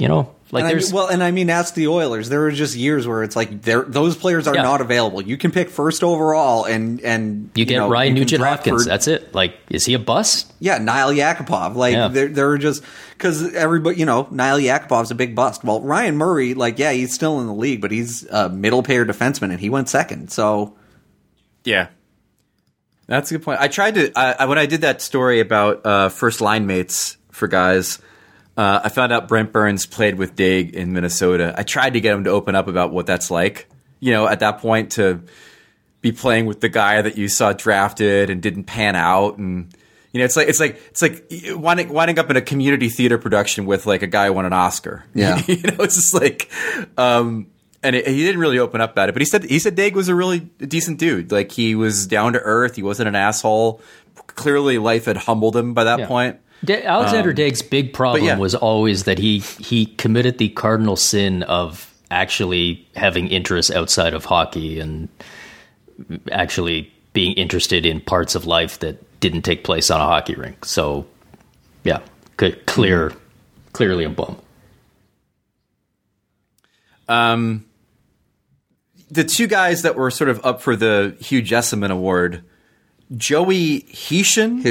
ask the Oilers. There were just years where it's like those players are not available. You can pick first overall, and you get Ryan Nugent-Hopkins. That's it. Like, is he a bust? Yeah, Nail Yakupov. Like there are just because everybody, Nail Yakupov's a big bust. Well, Ryan Murray, he's still in the league, but he's a middle pair defenseman, and he went second. So yeah. That's a good point. I tried to when I did that story about first line mates for guys, I found out Brent Burns played with Daig in Minnesota. I tried to get him to open up about what that's like, at that point to be playing with the guy that you saw drafted and didn't pan out, and it's like winding up in a community theater production with like a guy who won an Oscar. Yeah, it's just like. And he didn't really open up about it, but he said Daig was a really decent dude. Like, he was down to earth. He wasn't an asshole. Clearly, life had humbled him by that point. Alexander Daig's big problem was always that he committed the cardinal sin of actually having interests outside of hockey and actually being interested in parts of life that didn't take place on a hockey rink. So, yeah, clearly a bum. The two guys that were sort of up for the Hugh Jessamine Award, Joey Hishin?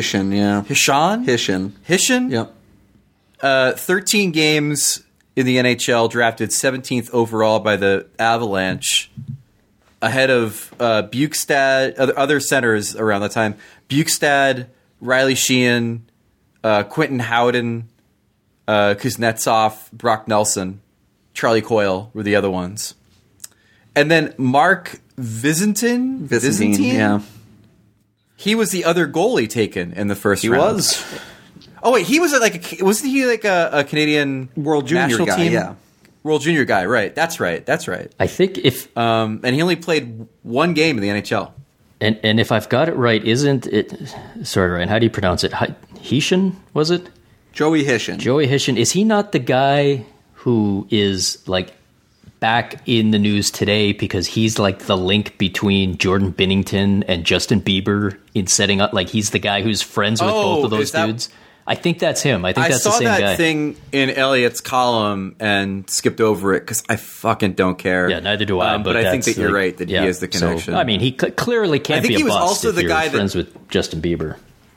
Yep. 13 games in the NHL, drafted 17th overall by the Avalanche, ahead of Bukestad, other centers around that time. Bukestad, Riley Sheehan, Quentin Howden, Kuznetsov, Brock Nelson, Charlie Coyle were the other ones. And then Mark Visentin? Yeah. He was the other goalie taken in the first round. He was. Oh, wait, he was wasn't he like a Canadian World Junior national guy, team? Yeah. World Junior guy, right. That's right. I think and he only played one game in the NHL. And if I've got it right, isn't it... Sorry, Ryan, how do you pronounce it? Hishin, was it? Joey Hishin. Joey Hishin. Is he not the guy who is like back in the news today because he's like the link between Jordan Binnington and Justin Bieber in setting up, like he's the guy who's friends with both of those dudes? I think that's him. I think that's the same guy. I saw that thing in Elliot's column and skipped over it because I fucking don't care. Yeah, neither do I. But I think that you're right that he is the connection. So, I mean, he clearly can't be a bust also if the you're guy friends with Justin Bieber.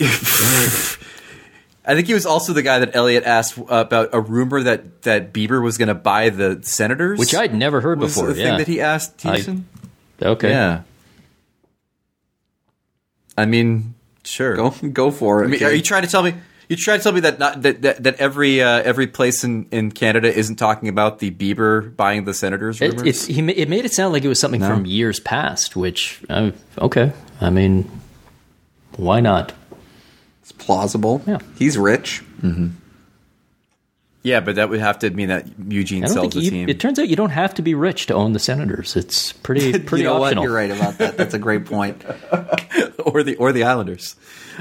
I think he was also the guy that Elliot asked about a rumor that Bieber was going to buy the Senators, which I'd never heard before. The thing that he asked Thiessen. Okay, yeah. I mean, sure, go for it. I mean, are you trying to tell me? You try to tell me that every place in Canada isn't talking about the Bieber buying the Senators rumors? It made it sound like it was something from years past. Which okay, I mean, why not? It's plausible. Yeah, he's rich. Mm-hmm. Yeah, but that would have to mean that Eugene I don't sells think the team. it turns out you don't have to be rich to own the Senators. It's pretty You know what? optional. You're right about that. That's a great point. or the Islanders.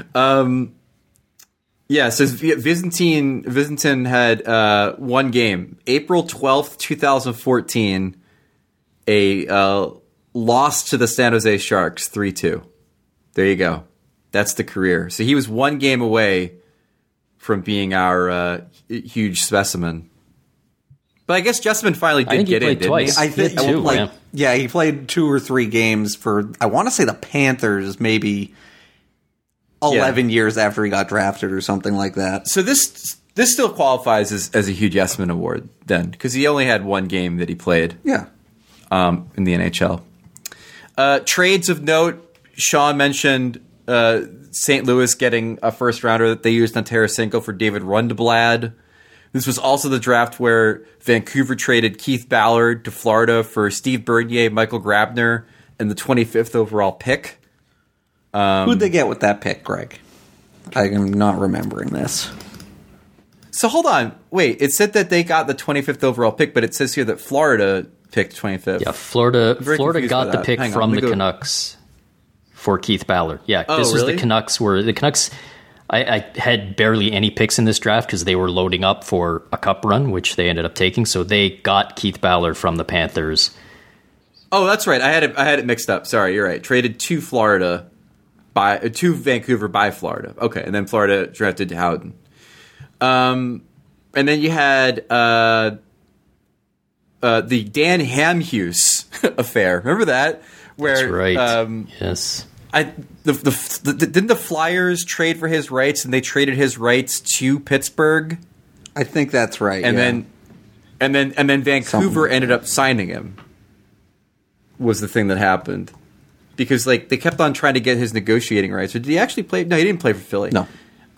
Yeah, so Visentin had one game. April 12th, 2014, a loss to the San Jose Sharks, 3-2. There you go. That's the career. So he was one game away from being our huge specimen. But I guess Jessamine finally did get in, didn't he? I think He had two, yeah, he played 2 or 3 games for, I want to say, the Panthers, maybe 11 years after he got drafted or something like that. So this still qualifies as a Hugh Jessamine award then, because he only had one game that he played. Yeah. In the NHL. Trades of note, Sean mentioned St. Louis getting a first rounder that they used on Tarasenko for David Rundblad. This was also the draft where Vancouver traded Keith Ballard to Florida for Steve Bernier, Michael Grabner, and the 25th overall pick. Who'd they get with that pick, Greg? I am not remembering this. So hold on. Wait, it said that they got the 25th overall pick, but it says here that Florida picked 25th. Yeah, Florida confused got by the that. pick Hang on, from let the me go- Canucks for Keith Ballard. Yeah, Oh, this was really? the Canucks were the Canucks. I had barely any picks in this draft because they were loading up for a cup run, which they ended up taking. So they got Keith Ballard from the Panthers. Oh, that's right. I had it mixed up. Sorry, you're right. Traded to Florida to Vancouver by Florida. Okay, and then Florida drafted Howden. And then you had the Dan Hamhuis affair. Remember that? Where, That's right. Yes. Didn't the Flyers trade for his rights, and they traded his rights to Pittsburgh, I think that's right. and yeah. then Vancouver ended up signing him. Was the thing that happened because they kept on trying to get his negotiating rights. Or did he actually play? No, he didn't play for Philly. No.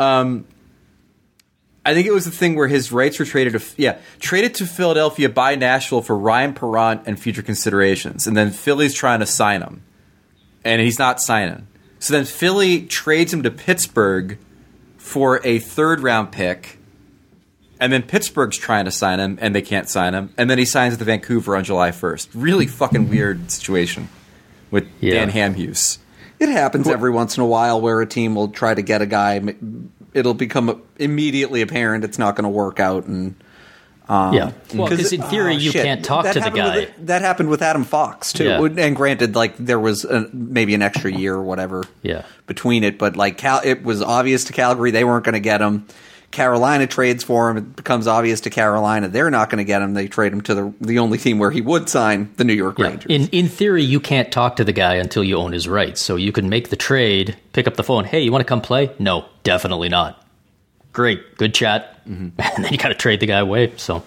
I think it was the thing where his rights were traded to Philadelphia by Nashville for Ryan Perrant and future considerations, and then Philly's trying to sign him, and he's not signing. So then Philly trades him to Pittsburgh for a 3rd round pick, and then Pittsburgh's trying to sign him, and they can't sign him, and then he signs with Vancouver on July 1st. Really fucking weird situation with Dan Hamhuis. It happens every once in a while where a team will try to get a guy. It'll become immediately apparent it's not going to work out. And Yeah. Well, because in theory, you can't talk to the guy. That happened with Adam Fox, too. Yeah. And granted, there was maybe an extra year or whatever between it. But, it was obvious to Calgary they weren't going to get him. Carolina trades for him. It becomes obvious to Carolina they're not going to get him. They trade him to the only team where he would sign, the New York Rangers. In theory, you can't talk to the guy until you own his rights. So you can make the trade, pick up the phone. Hey, you want to come play? No, definitely not. Great, good chat, and then you got to trade the guy away. So,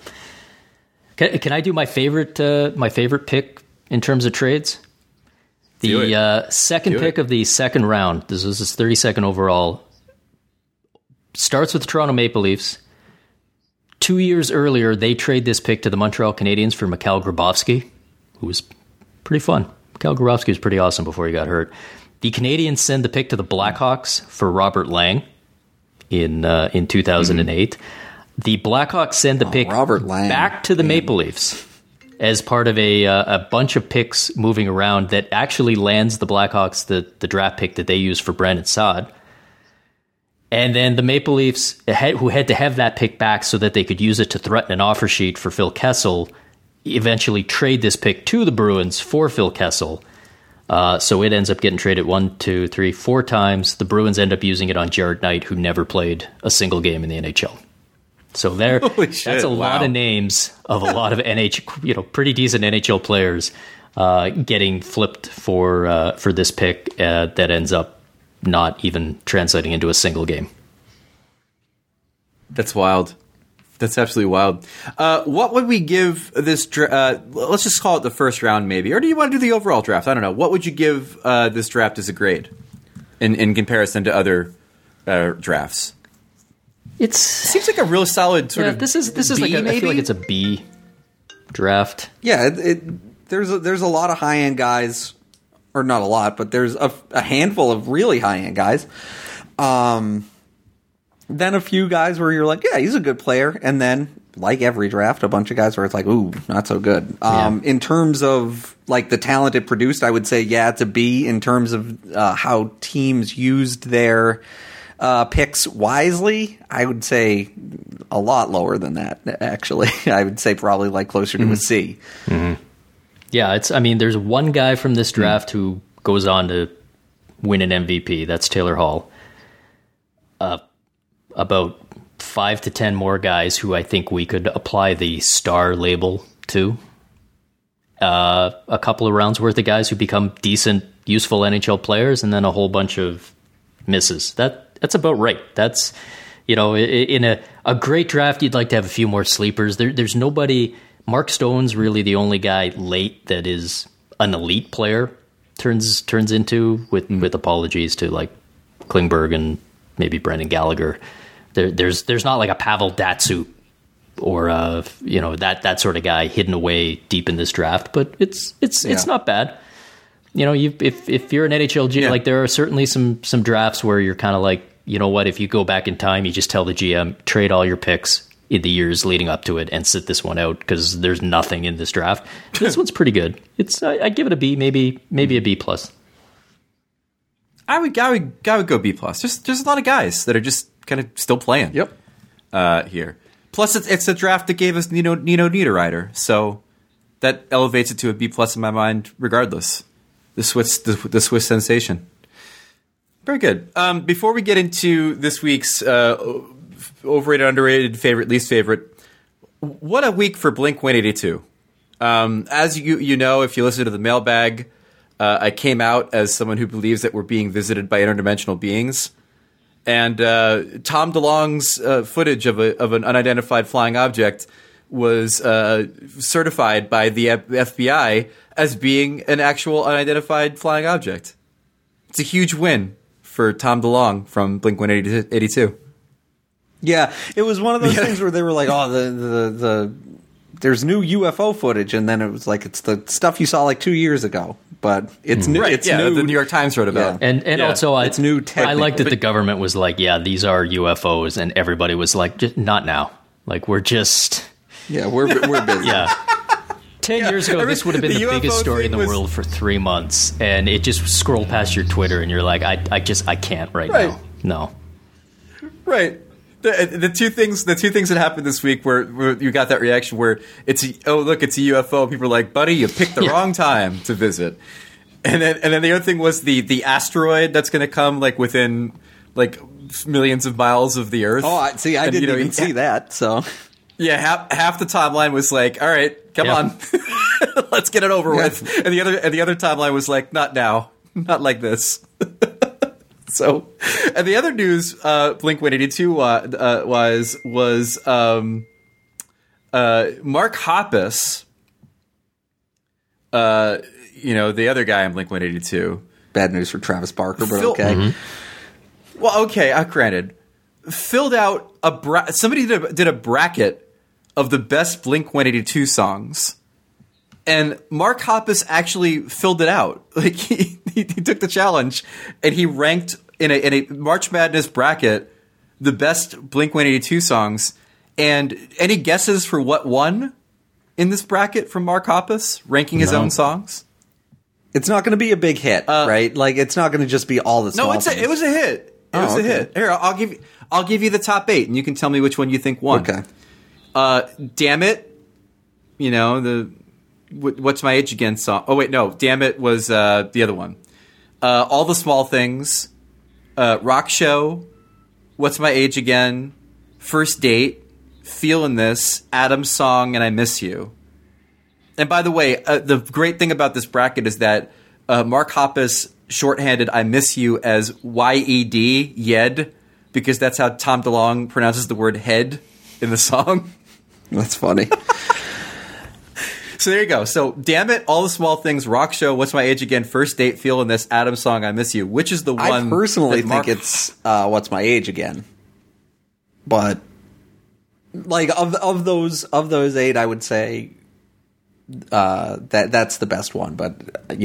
can I do my favorite pick in terms of trades? The second pick of the second round. This was his 32nd overall. Starts with the Toronto Maple Leafs. 2 years earlier, they trade this pick to the Montreal Canadiens for Mikhail Grabovski, who was pretty fun. Mikhail Grabovski was pretty awesome before he got hurt. The Canadiens send the pick to the Blackhawks for Robert Lang in 2008. The Blackhawks send the pick back to the Maple Leafs as part of a bunch of picks moving around that actually lands the Blackhawks the draft pick that they used for Brandon Saad. And then the Maple Leafs, who had to have that pick back so that they could use it to threaten an offer sheet for Phil Kessel, eventually trade this pick to the Bruins for Phil Kessel. So it ends up getting traded 1, 2, 3, 4 times. The Bruins end up using it on Jared Knight, who never played a single game in the NHL. So that's a lot of names of a lot of pretty decent NHL players getting flipped for this pick that ends up not even translating into a single game. That's wild. That's absolutely wild. What would we give this let's just call it the first round maybe. Or do you want to do the overall draft? I don't know. What would you give this draft as a grade in comparison to other drafts? It seems like a real solid sort of this is B, like maybe? I feel like it's a B draft. Yeah, there's a lot of high-end guys. Or not a lot, but there's a handful of really high-end guys. Then a few guys where you're like, yeah, he's a good player. And then like every draft, a bunch of guys where it's like, ooh, not so good. In terms of like the talent it produced, I would say, yeah, it's a B. In terms of how teams used their picks wisely, I would say a lot lower than that, actually. I would say probably like closer to a C. Mm-hmm. Yeah, there's one guy from this draft who goes on to win an MVP. That's Taylor Hall. About 5 to 10 more guys who I think we could apply the star label to. A couple of rounds worth of guys who become decent, useful NHL players, and then a whole bunch of misses. That's about right. That's, in a great draft, you'd like to have a few more sleepers. There's nobody. Mark Stone's really the only guy late that is an elite player. Turns into with apologies to like Klingberg and maybe Brendan Gallagher. There's not like a Pavel Datsyuk or that sort of guy hidden away deep in this draft, but it's not bad. If you're an NHL like there are certainly some drafts where you're kind of like, you know what, if you go back in time, you just tell the GM, trade all your picks in the years leading up to it and sit this one out because there's nothing in this draft. This one's pretty good. I give it a B, maybe a B plus. I would go B plus. There's a lot of guys that are just kind of still playing. Yep. Here. Plus, it's a draft that gave us Nino Niederreiter, so that elevates it to a B plus in my mind, regardless. The Swiss sensation. Very good. Before we get into this week's overrated, underrated, favorite, least favorite, what a week for Blink-182. As you know, if you listen to the mailbag, I came out as someone who believes that we're being visited by interdimensional beings. And Tom DeLonge's footage of an unidentified flying object was certified by the FBI as being an actual unidentified flying object. It's a huge win for Tom DeLonge from Blink-182. Yeah, it was one of those things where they were like, "Oh, the there's new UFO footage," and then it was like it's the stuff you saw like 2 years ago, but it's new. Right, it's new. new. The New York Times wrote about, and also it's new. I like that the government was like, "Yeah, these are UFOs," and everybody was like, just, "Not now." Like we're just we're busy. Yeah. 10 years ago, this would have been the biggest story in the world for 3 months, and it just scrolled past your Twitter, and you're like, I can't right now. No. Right. The two things that happened this week where you got that reaction where it's a UFO. People are like, buddy, you picked the wrong time to visit. And then the other thing was the asteroid that's going to come like within like millions of miles of the Earth. Oh, I didn't even see that. So yeah, half the timeline was like, all right, come on, let's get it over with. And the other timeline was like, not now, not like this. So, and the other news, Blink-182 was Mark Hoppus, the other guy in Blink-182. Bad news for Travis Barker, but okay. Mm-hmm. Well, okay, granted, filled out somebody did a bracket of the best Blink-182 songs. And Mark Hoppus actually filled it out. Like he took the challenge and he ranked in a March Madness bracket the best Blink-182 songs. And any guesses for what won in this bracket from Mark Hoppus ranking his own songs? It's not going to be a big hit, right? Like it's not going to just be all the small things. It was a hit. It was a hit. Here, I'll give you the top 8, and you can tell me which one you think won. Okay. Damn It. What's My Age Again song. Oh, wait, no. Damn It was the other one. All the Small Things. Rock Show. What's My Age Again. First Date. Feelin' This. Adam's Song, and I Miss You. And by the way, the great thing about this bracket is that Mark Hoppus shorthanded I Miss You as Y-E-D, Yed, because that's how Tom DeLonge pronounces the word head in the song. That's funny. So there you go. So, Damn It, All the Small Things, Rock Show, What's My Age Again, First Date, Feelin' This, Adam's Song, I Miss You. Which is the one? I personally think it's What's My Age Again. But like of those 8, I would say that's the best one. But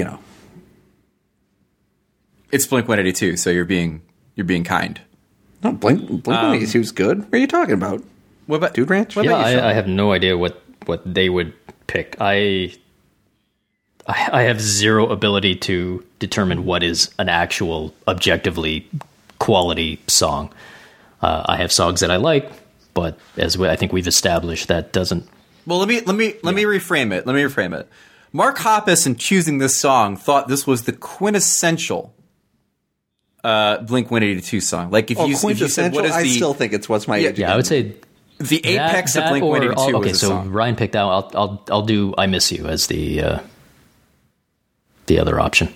it's Blink-182. So you're being kind. No, Blink-182 is good. What are you talking about? What about Dude Ranch? What Yeah, about you, Sean? I have no idea what they would pick. I have zero ability to determine what is an actual objectively quality song. I have songs that I like, but I think we've established, that doesn't. Well, let me reframe it. Let me reframe it. Mark Hoppus, in choosing this song, thought this was the quintessential Blink-182 song. Like if you said, what is I still think it's What's My Age Again. Yeah, I would say the apex of Blink-182 was okay, this so song. Ryan picked out. I'll do I Miss You as the other option.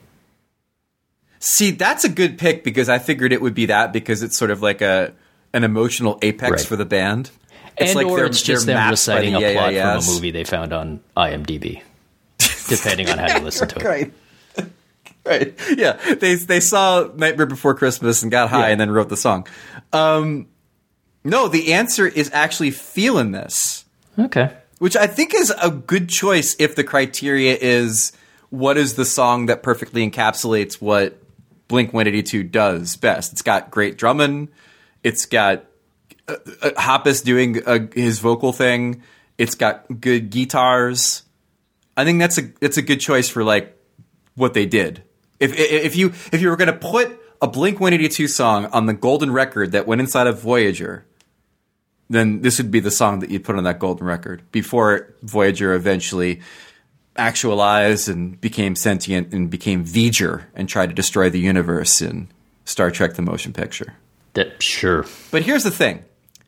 See, that's a good pick because I figured it would be that because it's sort of like an emotional apex Right. for the band. It's And like or it's just they're them mapped by reciting a the plot AIS. from a movie they found on IMDb, depending on how you listen to it. Right. Right. Yeah. They saw Nightmare Before Christmas and got high and then wrote the song. No, the answer is actually Feelin' This, Okay. which I think is a good choice if the criteria is what is the song that perfectly encapsulates what Blink-182 does best. It's got great drumming. It's got Hoppus doing his vocal thing. It's got good guitars. I think it's a good choice for like what they did. If you were going to put a Blink-182 song on the golden record that went inside of Voyager, then this would be the song that you'd put on that golden record before Voyager eventually actualized and became sentient and became V'ger and tried to destroy the universe in Star Trek: The Motion Picture. Sure. But here's the thing.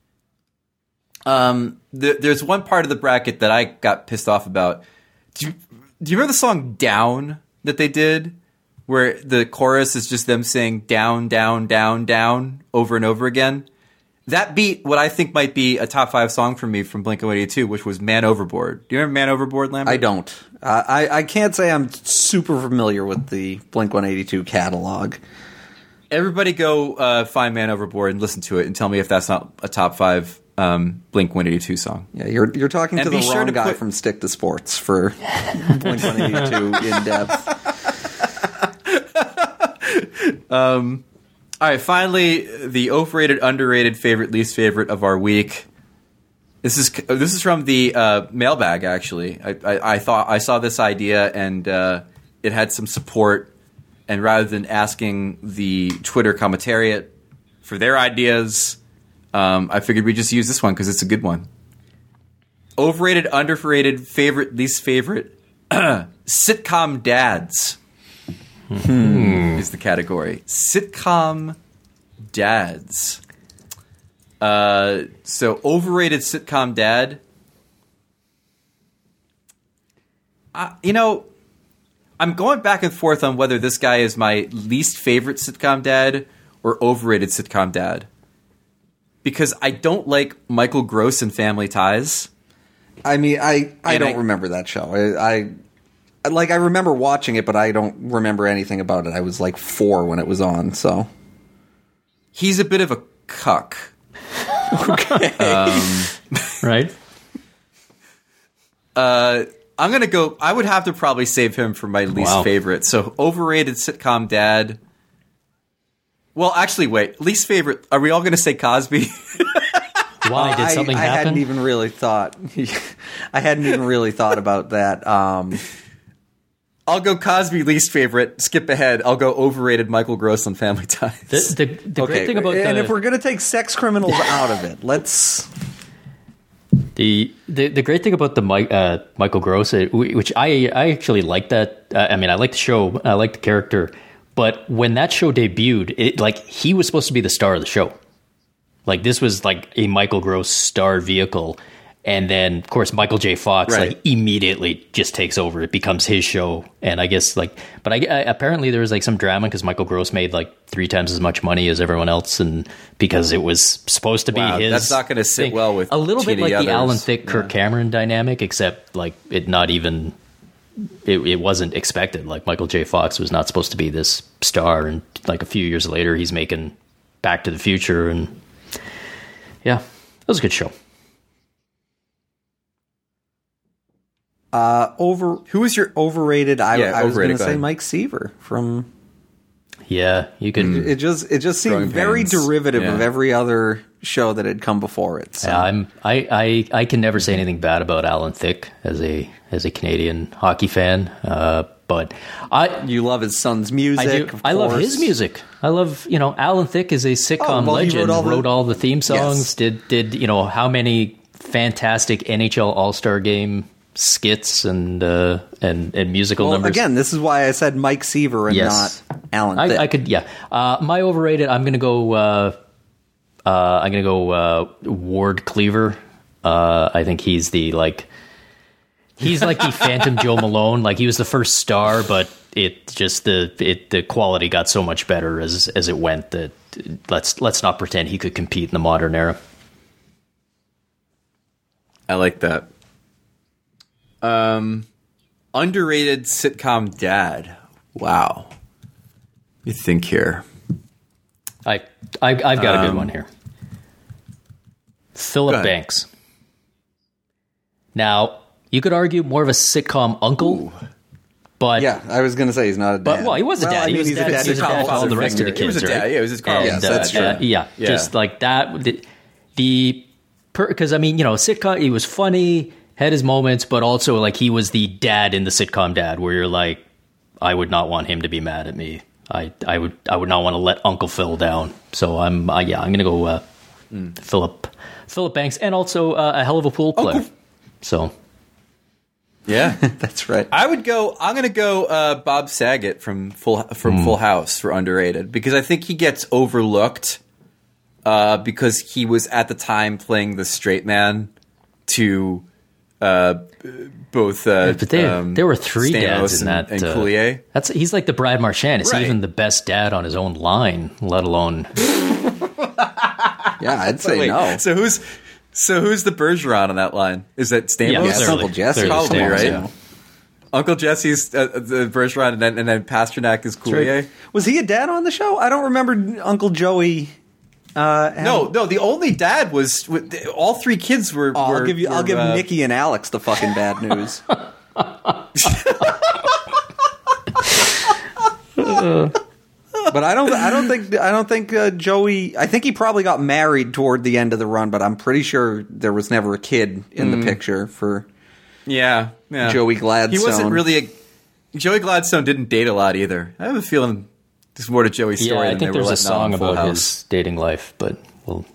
There's one part of the bracket that I got pissed off about. Do you remember the song Down that they did? Where the chorus is just them saying down, down, down, down over and over again? That beat what I think might be a top 5 song for me from Blink-182, which was Man Overboard. Do you remember Man Overboard, Lambert? I don't. I can't say I'm super familiar with the Blink-182 catalog. Everybody go find Man Overboard and listen to it and tell me if that's not a top 5 Blink-182 song. Yeah, you're talking And to the be sure wrong to guy put- from Stick to Sports for Blink-182 in depth. All right, finally, the overrated, underrated, favorite, least favorite of our week. This is from the mailbag. Actually, I thought I saw this idea and it had some support. And rather than asking the Twitter commentariat for their ideas, I figured we'd just use this one because it's a good one. Overrated, underrated, favorite, least favorite, sitcom dads. Is the category. Sitcom dads. So overrated sitcom dad. I'm going back and forth on whether this guy is my least favorite sitcom dad or overrated sitcom dad. Because I don't like Michael Gross in Family Ties. I mean, I don't remember that show. I remember watching it, but I don't remember anything about it. I was like 4 when it was on, so. He's a bit of a cuck. Right? I'm going to go... I would have to probably save him for my least favorite. So, overrated sitcom dad... Well, actually, wait. Least favorite... Are we all going to say Cosby? Why? Did something I happen? hadn't even really thought... I hadn't even really thought about that. I'll go Cosby least favorite. Skip ahead. I'll go overrated Michael Gross on Family Ties. The great thing about and if we're going to take sex criminals out of it, let's... The great thing about the Michael Gross, which I actually like that. I mean, I like the show, I like the character, but when that show debuted, he was supposed to be the star of the show. Like this was like a Michael Gross star vehicle, and then of course Michael J. Fox immediately just takes over. It becomes his show, and I guess apparently there was some drama because Michael Gross made 3 times as much money as everyone else, and because it was supposed to be his. That's not going to sit thing. well with a little bit like others. the Alan Thicke Kirk Cameron dynamic, except it not even. It wasn't expected. Like Michael J. Fox was not supposed to be this star, and a few years later he's making Back to the Future, and yeah, that was a good show. Who was your overrated? I was overrated, going to go say ahead. Mike Seaver from Yeah, you could. It just Growing seemed very pains. derivative Yeah. of every other show that had come before it. So. Yeah, I can never say anything bad about Alan Thicke as a Canadian hockey fan. But You love his son's music. I do. Of I love course. his music. I love, Alan Thicke is a sitcom well, he legend. wrote all the- the theme songs. Yes. Did how many fantastic NHL All-Star Game skits and musical Well, numbers. again, this is why I said Mike Seaver and Yes. not Alan Thicke. I could, yeah. My overrated. I'm gonna go. Ward Cleaver. I think he's like the Phantom Joe Malone. Like, he was the first star, but the quality got so much better as it went that let's not pretend he could compete in the modern era. I like that. Underrated sitcom dad. Wow. You think here? I've got a good one here. Go Philip ahead. Banks. Now, you could argue more of a sitcom uncle, but yeah, I was going to say he's not a dad. But well, he was a dad. I He mean, was he's a dad. He was a dad to all the rest of the He was kids, a dad. right? Yeah, it was his Carl. Yes, that's true. Yeah. Just like that. Because sitcom. He was funny, had his moments, but also like he was the dad in the sitcom dad, where you're like, I would not want him to be mad at me. I would not want to let Uncle Phil down. So I'm gonna go Philip Banks, and also a hell of a pool player. So. Yeah. That's right. I'm going to go Bob Saget from Full House for underrated, because I think he gets overlooked because he was at the time playing the straight man to both. But there were three dads in that. And Coulier. He's like the Brad Marchand. Is he Right. even the best dad on his own line, let alone? Yeah, I'd say no. So who's the Bergeron on that line? Is that Stamos? Yeah, it's clearly. Uncle Jesse. Clearly Probably, Stamos, right? yeah. Uncle Jesse's the Bergeron, and then Pasternak is Coulier. Was he a dad on the show? I don't remember Uncle Joey. No. The only dad was all three kids were. I'll give Nikki and Alex the fucking bad news. But I don't think Joey. I think he probably got married toward the end of the run, but I'm pretty sure there was never a kid in the picture for Yeah. Joey Gladstone. He wasn't really Joey Gladstone didn't date a lot either. I have a feeling there's more to Joey's story. Yeah, I than think they were there's a letting on song in Full about House. his dating life, but well,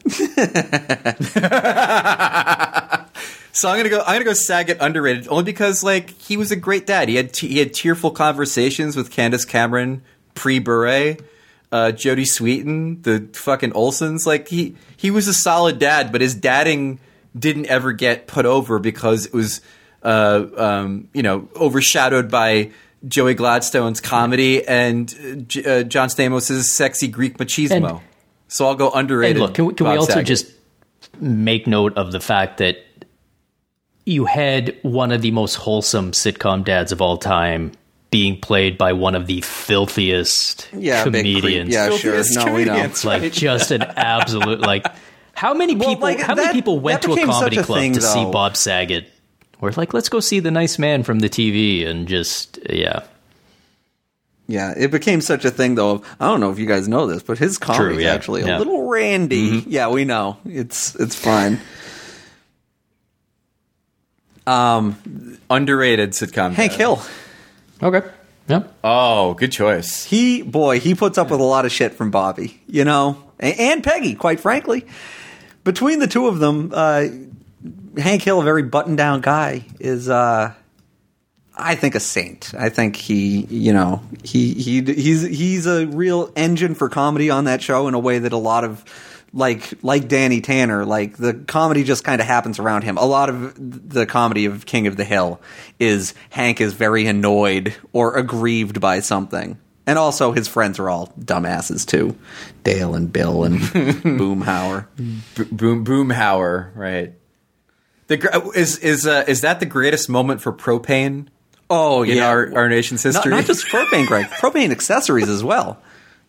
So I'm gonna go Saget underrated only because like he was a great dad. He had tearful conversations with Candace Cameron pre-Bure, Jodie Sweetin, the fucking Olsons. Like he was a solid dad, but his dadding didn't ever get put over because it was overshadowed by Joey Gladstone's comedy and John Stamos' sexy Greek machismo. And- So I'll go underrated. and look, can we Bob also Saget. just make note of the fact that you had one of the most wholesome sitcom dads of all time being played by one of the filthiest big creep. comedians. Yeah, sure. Filthiest No, we know. comedians, Like right? just an absolute like. How many people? like, how many that- people went that to a became comedy such a club thing, to see though. Bob Saget? We're like, let's go see the nice man from the TV, and just Yeah, it became such a thing, though. I don't know if you guys know this, but his comedy is yeah. actually Yeah. a little randy. Yeah, we know. It's fine. Underrated sitcom. Hank dad. Hill. Okay, yep. Oh, good choice. He puts up with a lot of shit from Bobby, and Peggy, quite frankly. Between the two of them, Hank Hill, a very buttoned down guy, is I think a saint. I think he's a real engine for comedy on that show in a way that a lot of like Danny Tanner, like the comedy just kind of happens around him. A lot of the comedy of King of the Hill is Hank is very annoyed or aggrieved by something. And also his friends are all dumbasses too. Dale and Bill and Boomhauer. Boomhauer, right? Is that the greatest moment for propane? Oh, In yeah. our nation's history? Not just propane, Greg. Propane accessories as well.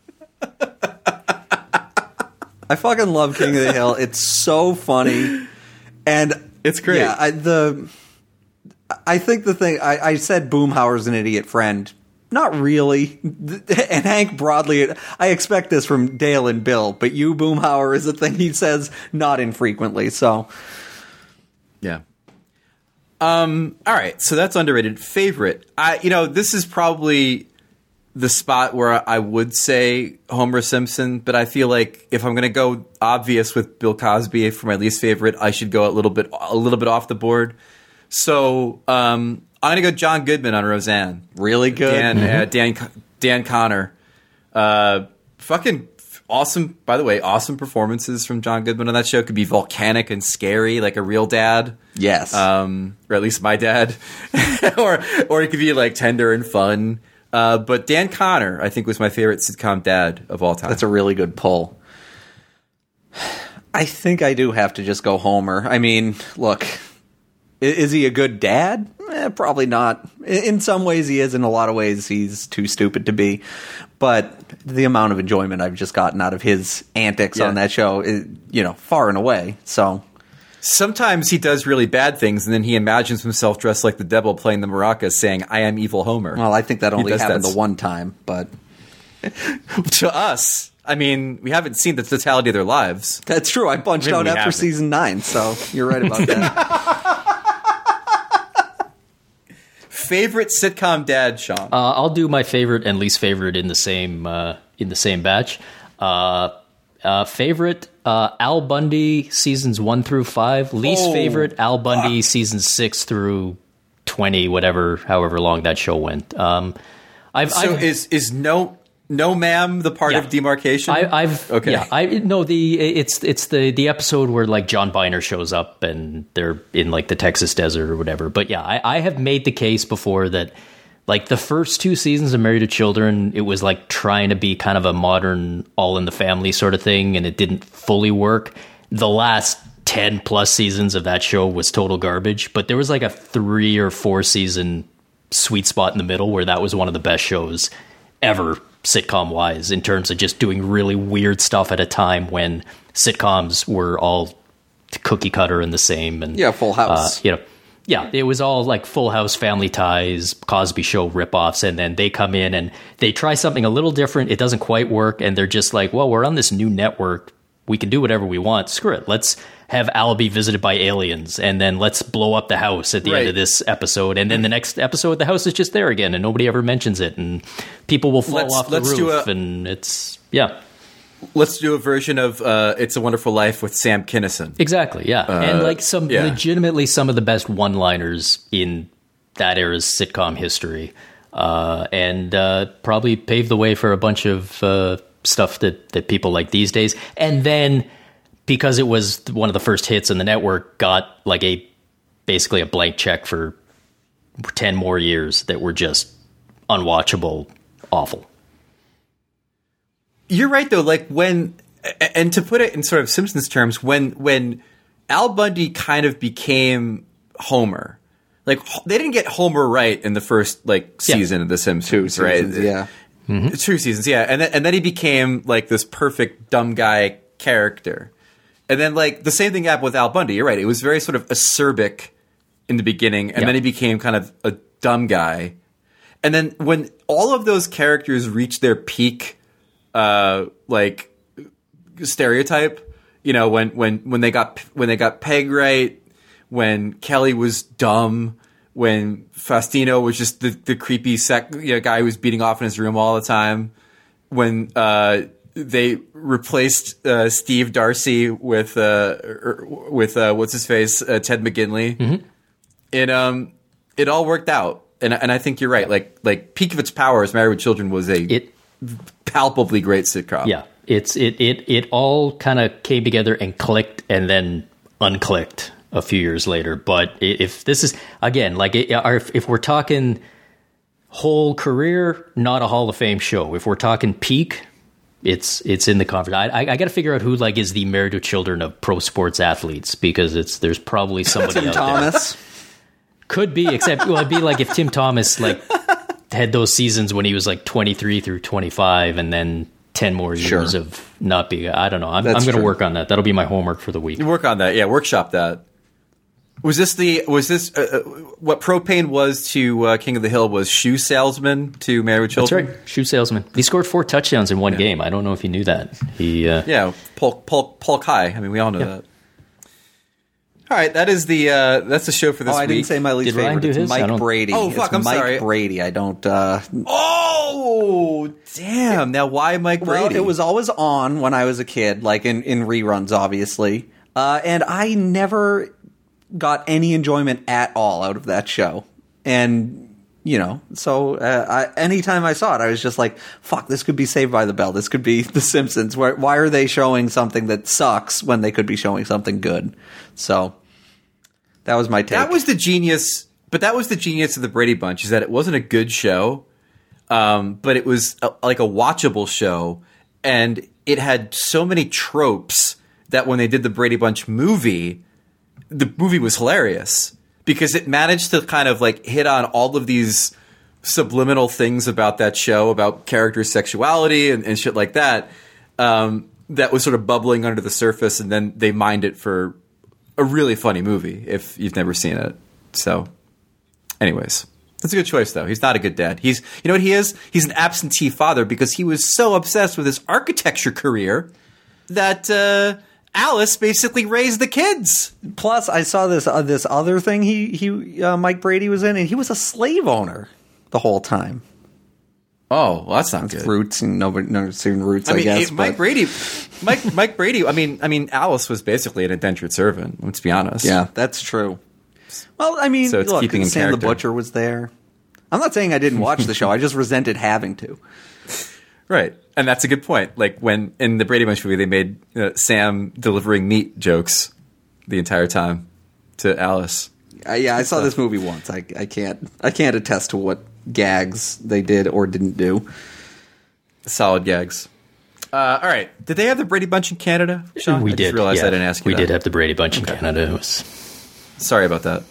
I fucking love King of the Hill. It's so funny. And It's great. Yeah, I think the thing I said Boomhauer's an idiot friend Not really. And Hank broadly, I expect this from Dale and Bill, but you, Boomhauer, is a thing he says not infrequently, so. Yeah. All right, so that's underrated. Favorite. This is probably the spot where I would say Homer Simpson, but I feel like if I'm going to go obvious with Bill Cosby for my least favorite, I should go a little bit off the board. So I'm going to go John Goodman on Roseanne. Really good. Dan Connor. Fucking awesome, by the way, awesome performances from John Goodman on that show. Could be volcanic and scary, like a real dad. Yes. Or at least my dad. or it could be like tender and fun. But Dan Connor, I think, was my favorite sitcom dad of all time. That's a really good pull. I think I do have to just go Homer. I mean, look, is he a good dad? Probably not. In some ways he is. In a lot of ways he's too stupid to be. But the amount of enjoyment I've just gotten out of his antics on that show is, far and away. So sometimes he does really bad things, and then he imagines himself dressed like the devil playing the maracas saying, "I am evil Homer." Well, I think that only happened the one time, but to us, I mean, we haven't seen the totality of their lives. That's true. I punched out after season 9, so you're right about that. Favorite sitcom dad, Sean? I'll do my favorite and least favorite in the same batch. Favorite Al Bundy seasons 1 through 5. Least favorite Al Bundy seasons 6 through 20, however long that show went. Is no ma'am the part of demarcation? Okay. Yeah, it's the episode where like John Biner shows up and they're in like the Texas desert or whatever. But yeah, I have made the case before that like the first 2 seasons of Married to Children, it was like trying to be kind of a modern All in the Family sort of thing, and it didn't fully work. The last 10 plus seasons of that show was total garbage, but there was like a 3 or 4 season sweet spot in the middle where that was one of the best shows ever, sitcom wise, in terms of just doing really weird stuff at a time when sitcoms were all cookie cutter and the same. And Full House. It was all like Full House, Family Ties, Cosby Show ripoffs, and then they come in and they try something a little different. It doesn't quite work, and they're just like, well, we're on this new network. We can do whatever we want. Screw it. Let's have Al be visited by aliens, and then let's blow up the house at the end of this episode. And then the next episode, the house is just there again, and nobody ever mentions it, and people will fall off the roof, and it's, Let's do a version of It's a Wonderful Life with Sam Kinison. Exactly, yeah. And like legitimately some of the best one-liners in that era's sitcom history. And probably paved the way for a bunch of stuff that people like these days. And then, because it was one of the first hits in the network, got like basically a blank check for 10 more years that were just unwatchable, awful. You're right, though. Like and to put it in sort of Simpsons terms, when Al Bundy kind of became Homer, like they didn't get Homer right in the first season of The Simpsons, right? 2 seasons, yeah. Mm-hmm. 2 seasons, yeah. And then he became like this perfect dumb guy character. And then like the same thing happened with Al Bundy. You're right. It was very sort of acerbic in the beginning, and then he became kind of a dumb guy. And then when all of those characters reached their peak stereotype, when they got Peg right, when Kelly was dumb, when Faustino was just the creepy guy who was beating off in his room all the time, when they replaced Steve Darcy with what's his face, Ted McGinley, it all worked out, and I think you're right. Like peak of its powers, Married with Children was palpably great sitcom. Yeah, it all kind of came together and clicked, and then unclicked a few years later. But if this is again if we're talking whole career, not a Hall of Fame show. If we're talking peak, it's in the conference. I got to figure out who is the Married with Children of pro sports athletes, because there's probably somebody out Thomas. There. Could be, except it'd be like if Tim Thomas had those seasons when he was 23 through 25, and then 10 more years of not being. I don't know. I'm going to work on that. That'll be my homework for the week. You work on that, yeah. Workshop that. Was this what Propane was to King of the Hill was shoe salesman to Married with Children? That's right, shoe salesman. He scored 4 touchdowns in one game. I don't know if you knew that. Polk High. I mean, we all know that. All right, that's the show for this week. I didn't say my least favorite. It's Mike Brady. Oh, fuck, I'm sorry. Mike Brady. I don't... Oh, damn. Now, why Mike Brady? Well, it was always on when I was a kid, like in reruns, obviously. And I never got any enjoyment at all out of that show. And, so anytime I saw it, I was just like, fuck, this could be Saved by the Bell. This could be The Simpsons. Why are they showing something that sucks when they could be showing something good? So that was my take. That was the genius of the Brady Bunch, is that it wasn't a good show, but it was like a watchable show. And it had so many tropes that when they did the Brady Bunch movie, the movie was hilarious because it managed to kind of like hit on all of these subliminal things about that show, about character sexuality and shit like that, that was sort of bubbling under the surface. And then they mined it for a really funny movie if you've never seen it. So anyways, that's a good choice though. He's not a good dad. He's, you know what he is? He's an absentee father because he was so obsessed with his architecture career that, Alice basically raised the kids. Plus, I saw this other thing Mike Brady was in, and he was a slave owner the whole time. Oh, well, that's not good. Roots, and nobody's seen Roots. I guess Mike Brady. I mean, Alice was basically an indentured servant. Let's be honest. Yeah, that's true. Well, I mean, so it's look, keeping in Sam character. the Butcher was there. I'm not saying I didn't watch the show. I just resented having to. Right. And that's a good point. Like when in the Brady Bunch movie, they made Sam delivering meat jokes the entire time to Alice. I saw this movie once. I can't attest to what gags they did or didn't do. Solid gags. All right. Did they have the Brady Bunch in Canada, Sean? We I did. just realized I didn't ask you We that. did have the Brady Bunch in Canada. Sorry about that.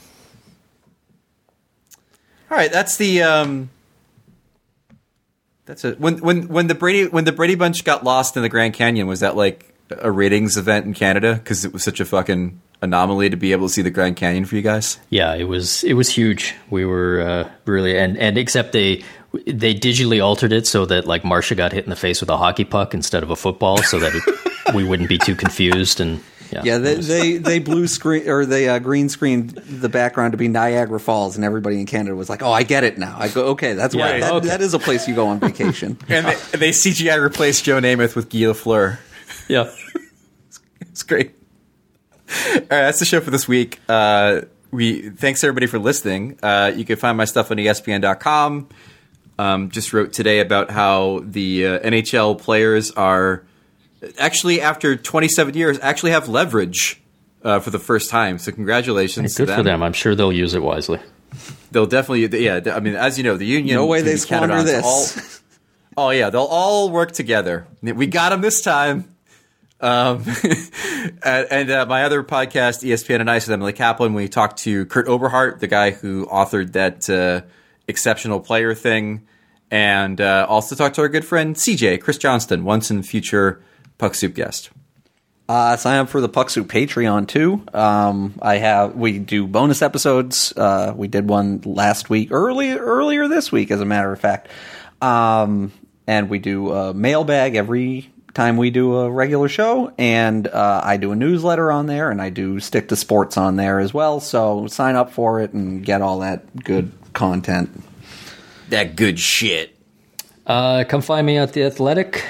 All right. That's the... That's it. When the Brady Bunch got lost in the Grand Canyon, was that like a ratings event in Canada because it was such a fucking anomaly to be able to see the Grand Canyon for you guys? Yeah, it was huge. We were really and except they digitally altered it so that like Marcia got hit in the face with a hockey puck instead of a football, so that we wouldn't be too confused. And they blue screen or they green screened the background to be Niagara Falls, and everybody in Canada was like, "Oh, I get it now." I go, "Okay, that's why that is a place you go on vacation." And they CGI replaced Joe Namath with Guy Lafleur. Yeah, it's great. All right, that's the show for this week. Thanks everybody for listening. You can find my stuff on ESPN.com. Just wrote today about how the NHL players are. Actually, after 27 years, actually have leverage for the first time. So congratulations to them. Good for them. I'm sure they'll use it wisely. They'll definitely, yeah. I mean, as you know, the union. No way they squander this. They'll all work together. We got them this time. And my other podcast, ESPN and Ice with Emily Kaplan, we talked to Kurt Oberhart, the guy who authored that exceptional player thing, and also talked to our good friend CJ, Chris Johnston, once and future Puck Soup guest. Sign up for the Puck Soup Patreon too. We do bonus episodes. We did one last week, earlier this week, as a matter of fact. And we do a mailbag every time we do a regular show, and I do a newsletter on there, and I do Stick to Sports on there as well. So sign up for it and get all that good content. That good shit. Come find me at The Athletic.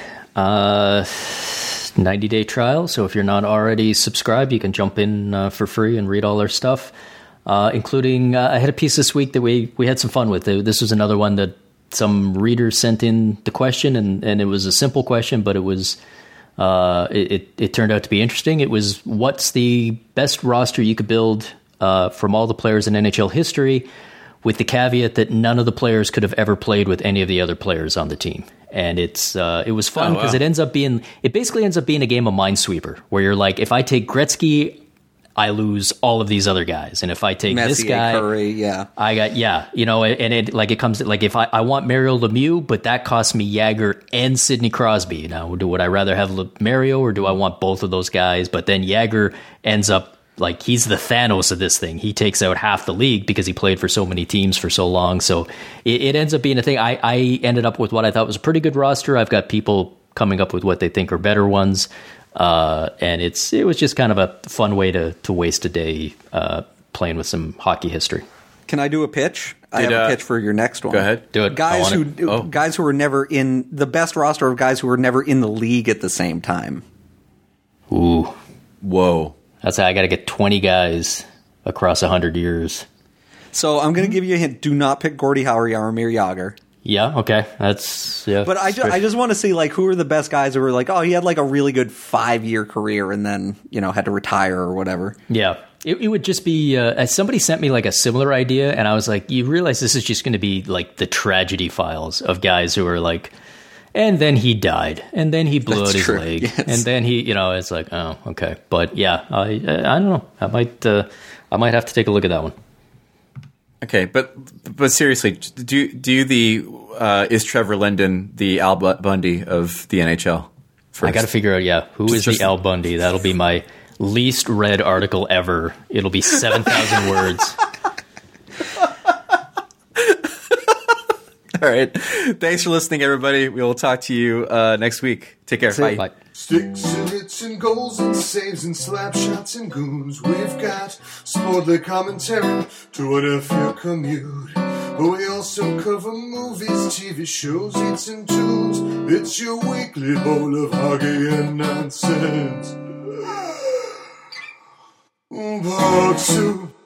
90-day trial, so if you're not already subscribed, you can jump in for free and read all our stuff, including I had a piece this week that we had some fun with. This was another one that some readers sent in the question, and it was a simple question, but it was it turned out to be interesting. It was, what's the best roster you could build from all the players in NHL history, with the caveat that none of the players could have ever played with any of the other players on the team. And it was fun because it basically ends up being a game of Minesweeper, where you're like, if I take Gretzky, I lose all of these other guys, and if I take Messier, this guy, Curry, I got and it comes to, like, if I want Mario Lemieux, but that costs me Jagger and Sidney Crosby. Now, would I rather have Mario, or do I want both of those guys? But then Jagger ends up like he's the Thanos of this thing. He takes out half the league because he played for so many teams for so long. So it ends up being a thing. I ended up with what I thought was a pretty good roster. I've got people coming up with what they think are better ones. And it was just kind of a fun way to waste a day playing with some hockey history. Can I do a pitch? I have a pitch for your next one. Go ahead. Do it. Guys who were never in the best roster of guys who were never in the league at the same time. Ooh. Whoa. That's how I got to get 20 guys across 100 years. So I'm going to give you a hint. Do not pick Gordie Howe or Jaromir Jagr. Yeah, okay. Yeah. But I just want to see, like, who are the best guys who were like, oh, he had, like, a really good 5-year career and then, had to retire or whatever. Yeah. It would just be, somebody sent me, like, a similar idea, and I was like, you realize this is just going to be, like, the tragedy files of guys who are like, and then he died, and then he blew out his leg, yes. And then he, it's like, oh, okay. But, yeah, I don't know. I might have to take a look at that one. Okay, but seriously, is Trevor Linden the Al Bundy of the NHL? First? I got to figure out, who is the Al Bundy? That'll be my least read article ever. It'll be 7,000 words. All right. Thanks for listening, everybody. We will talk to you next week. Take care. Bye. Sticks and hits and goals and saves and slap shots and goons. We've got sportly commentary to whatever your commute. But we also cover movies, TV shows, hits and tunes. It's your weekly bowl of hockey and nonsense. Part 2.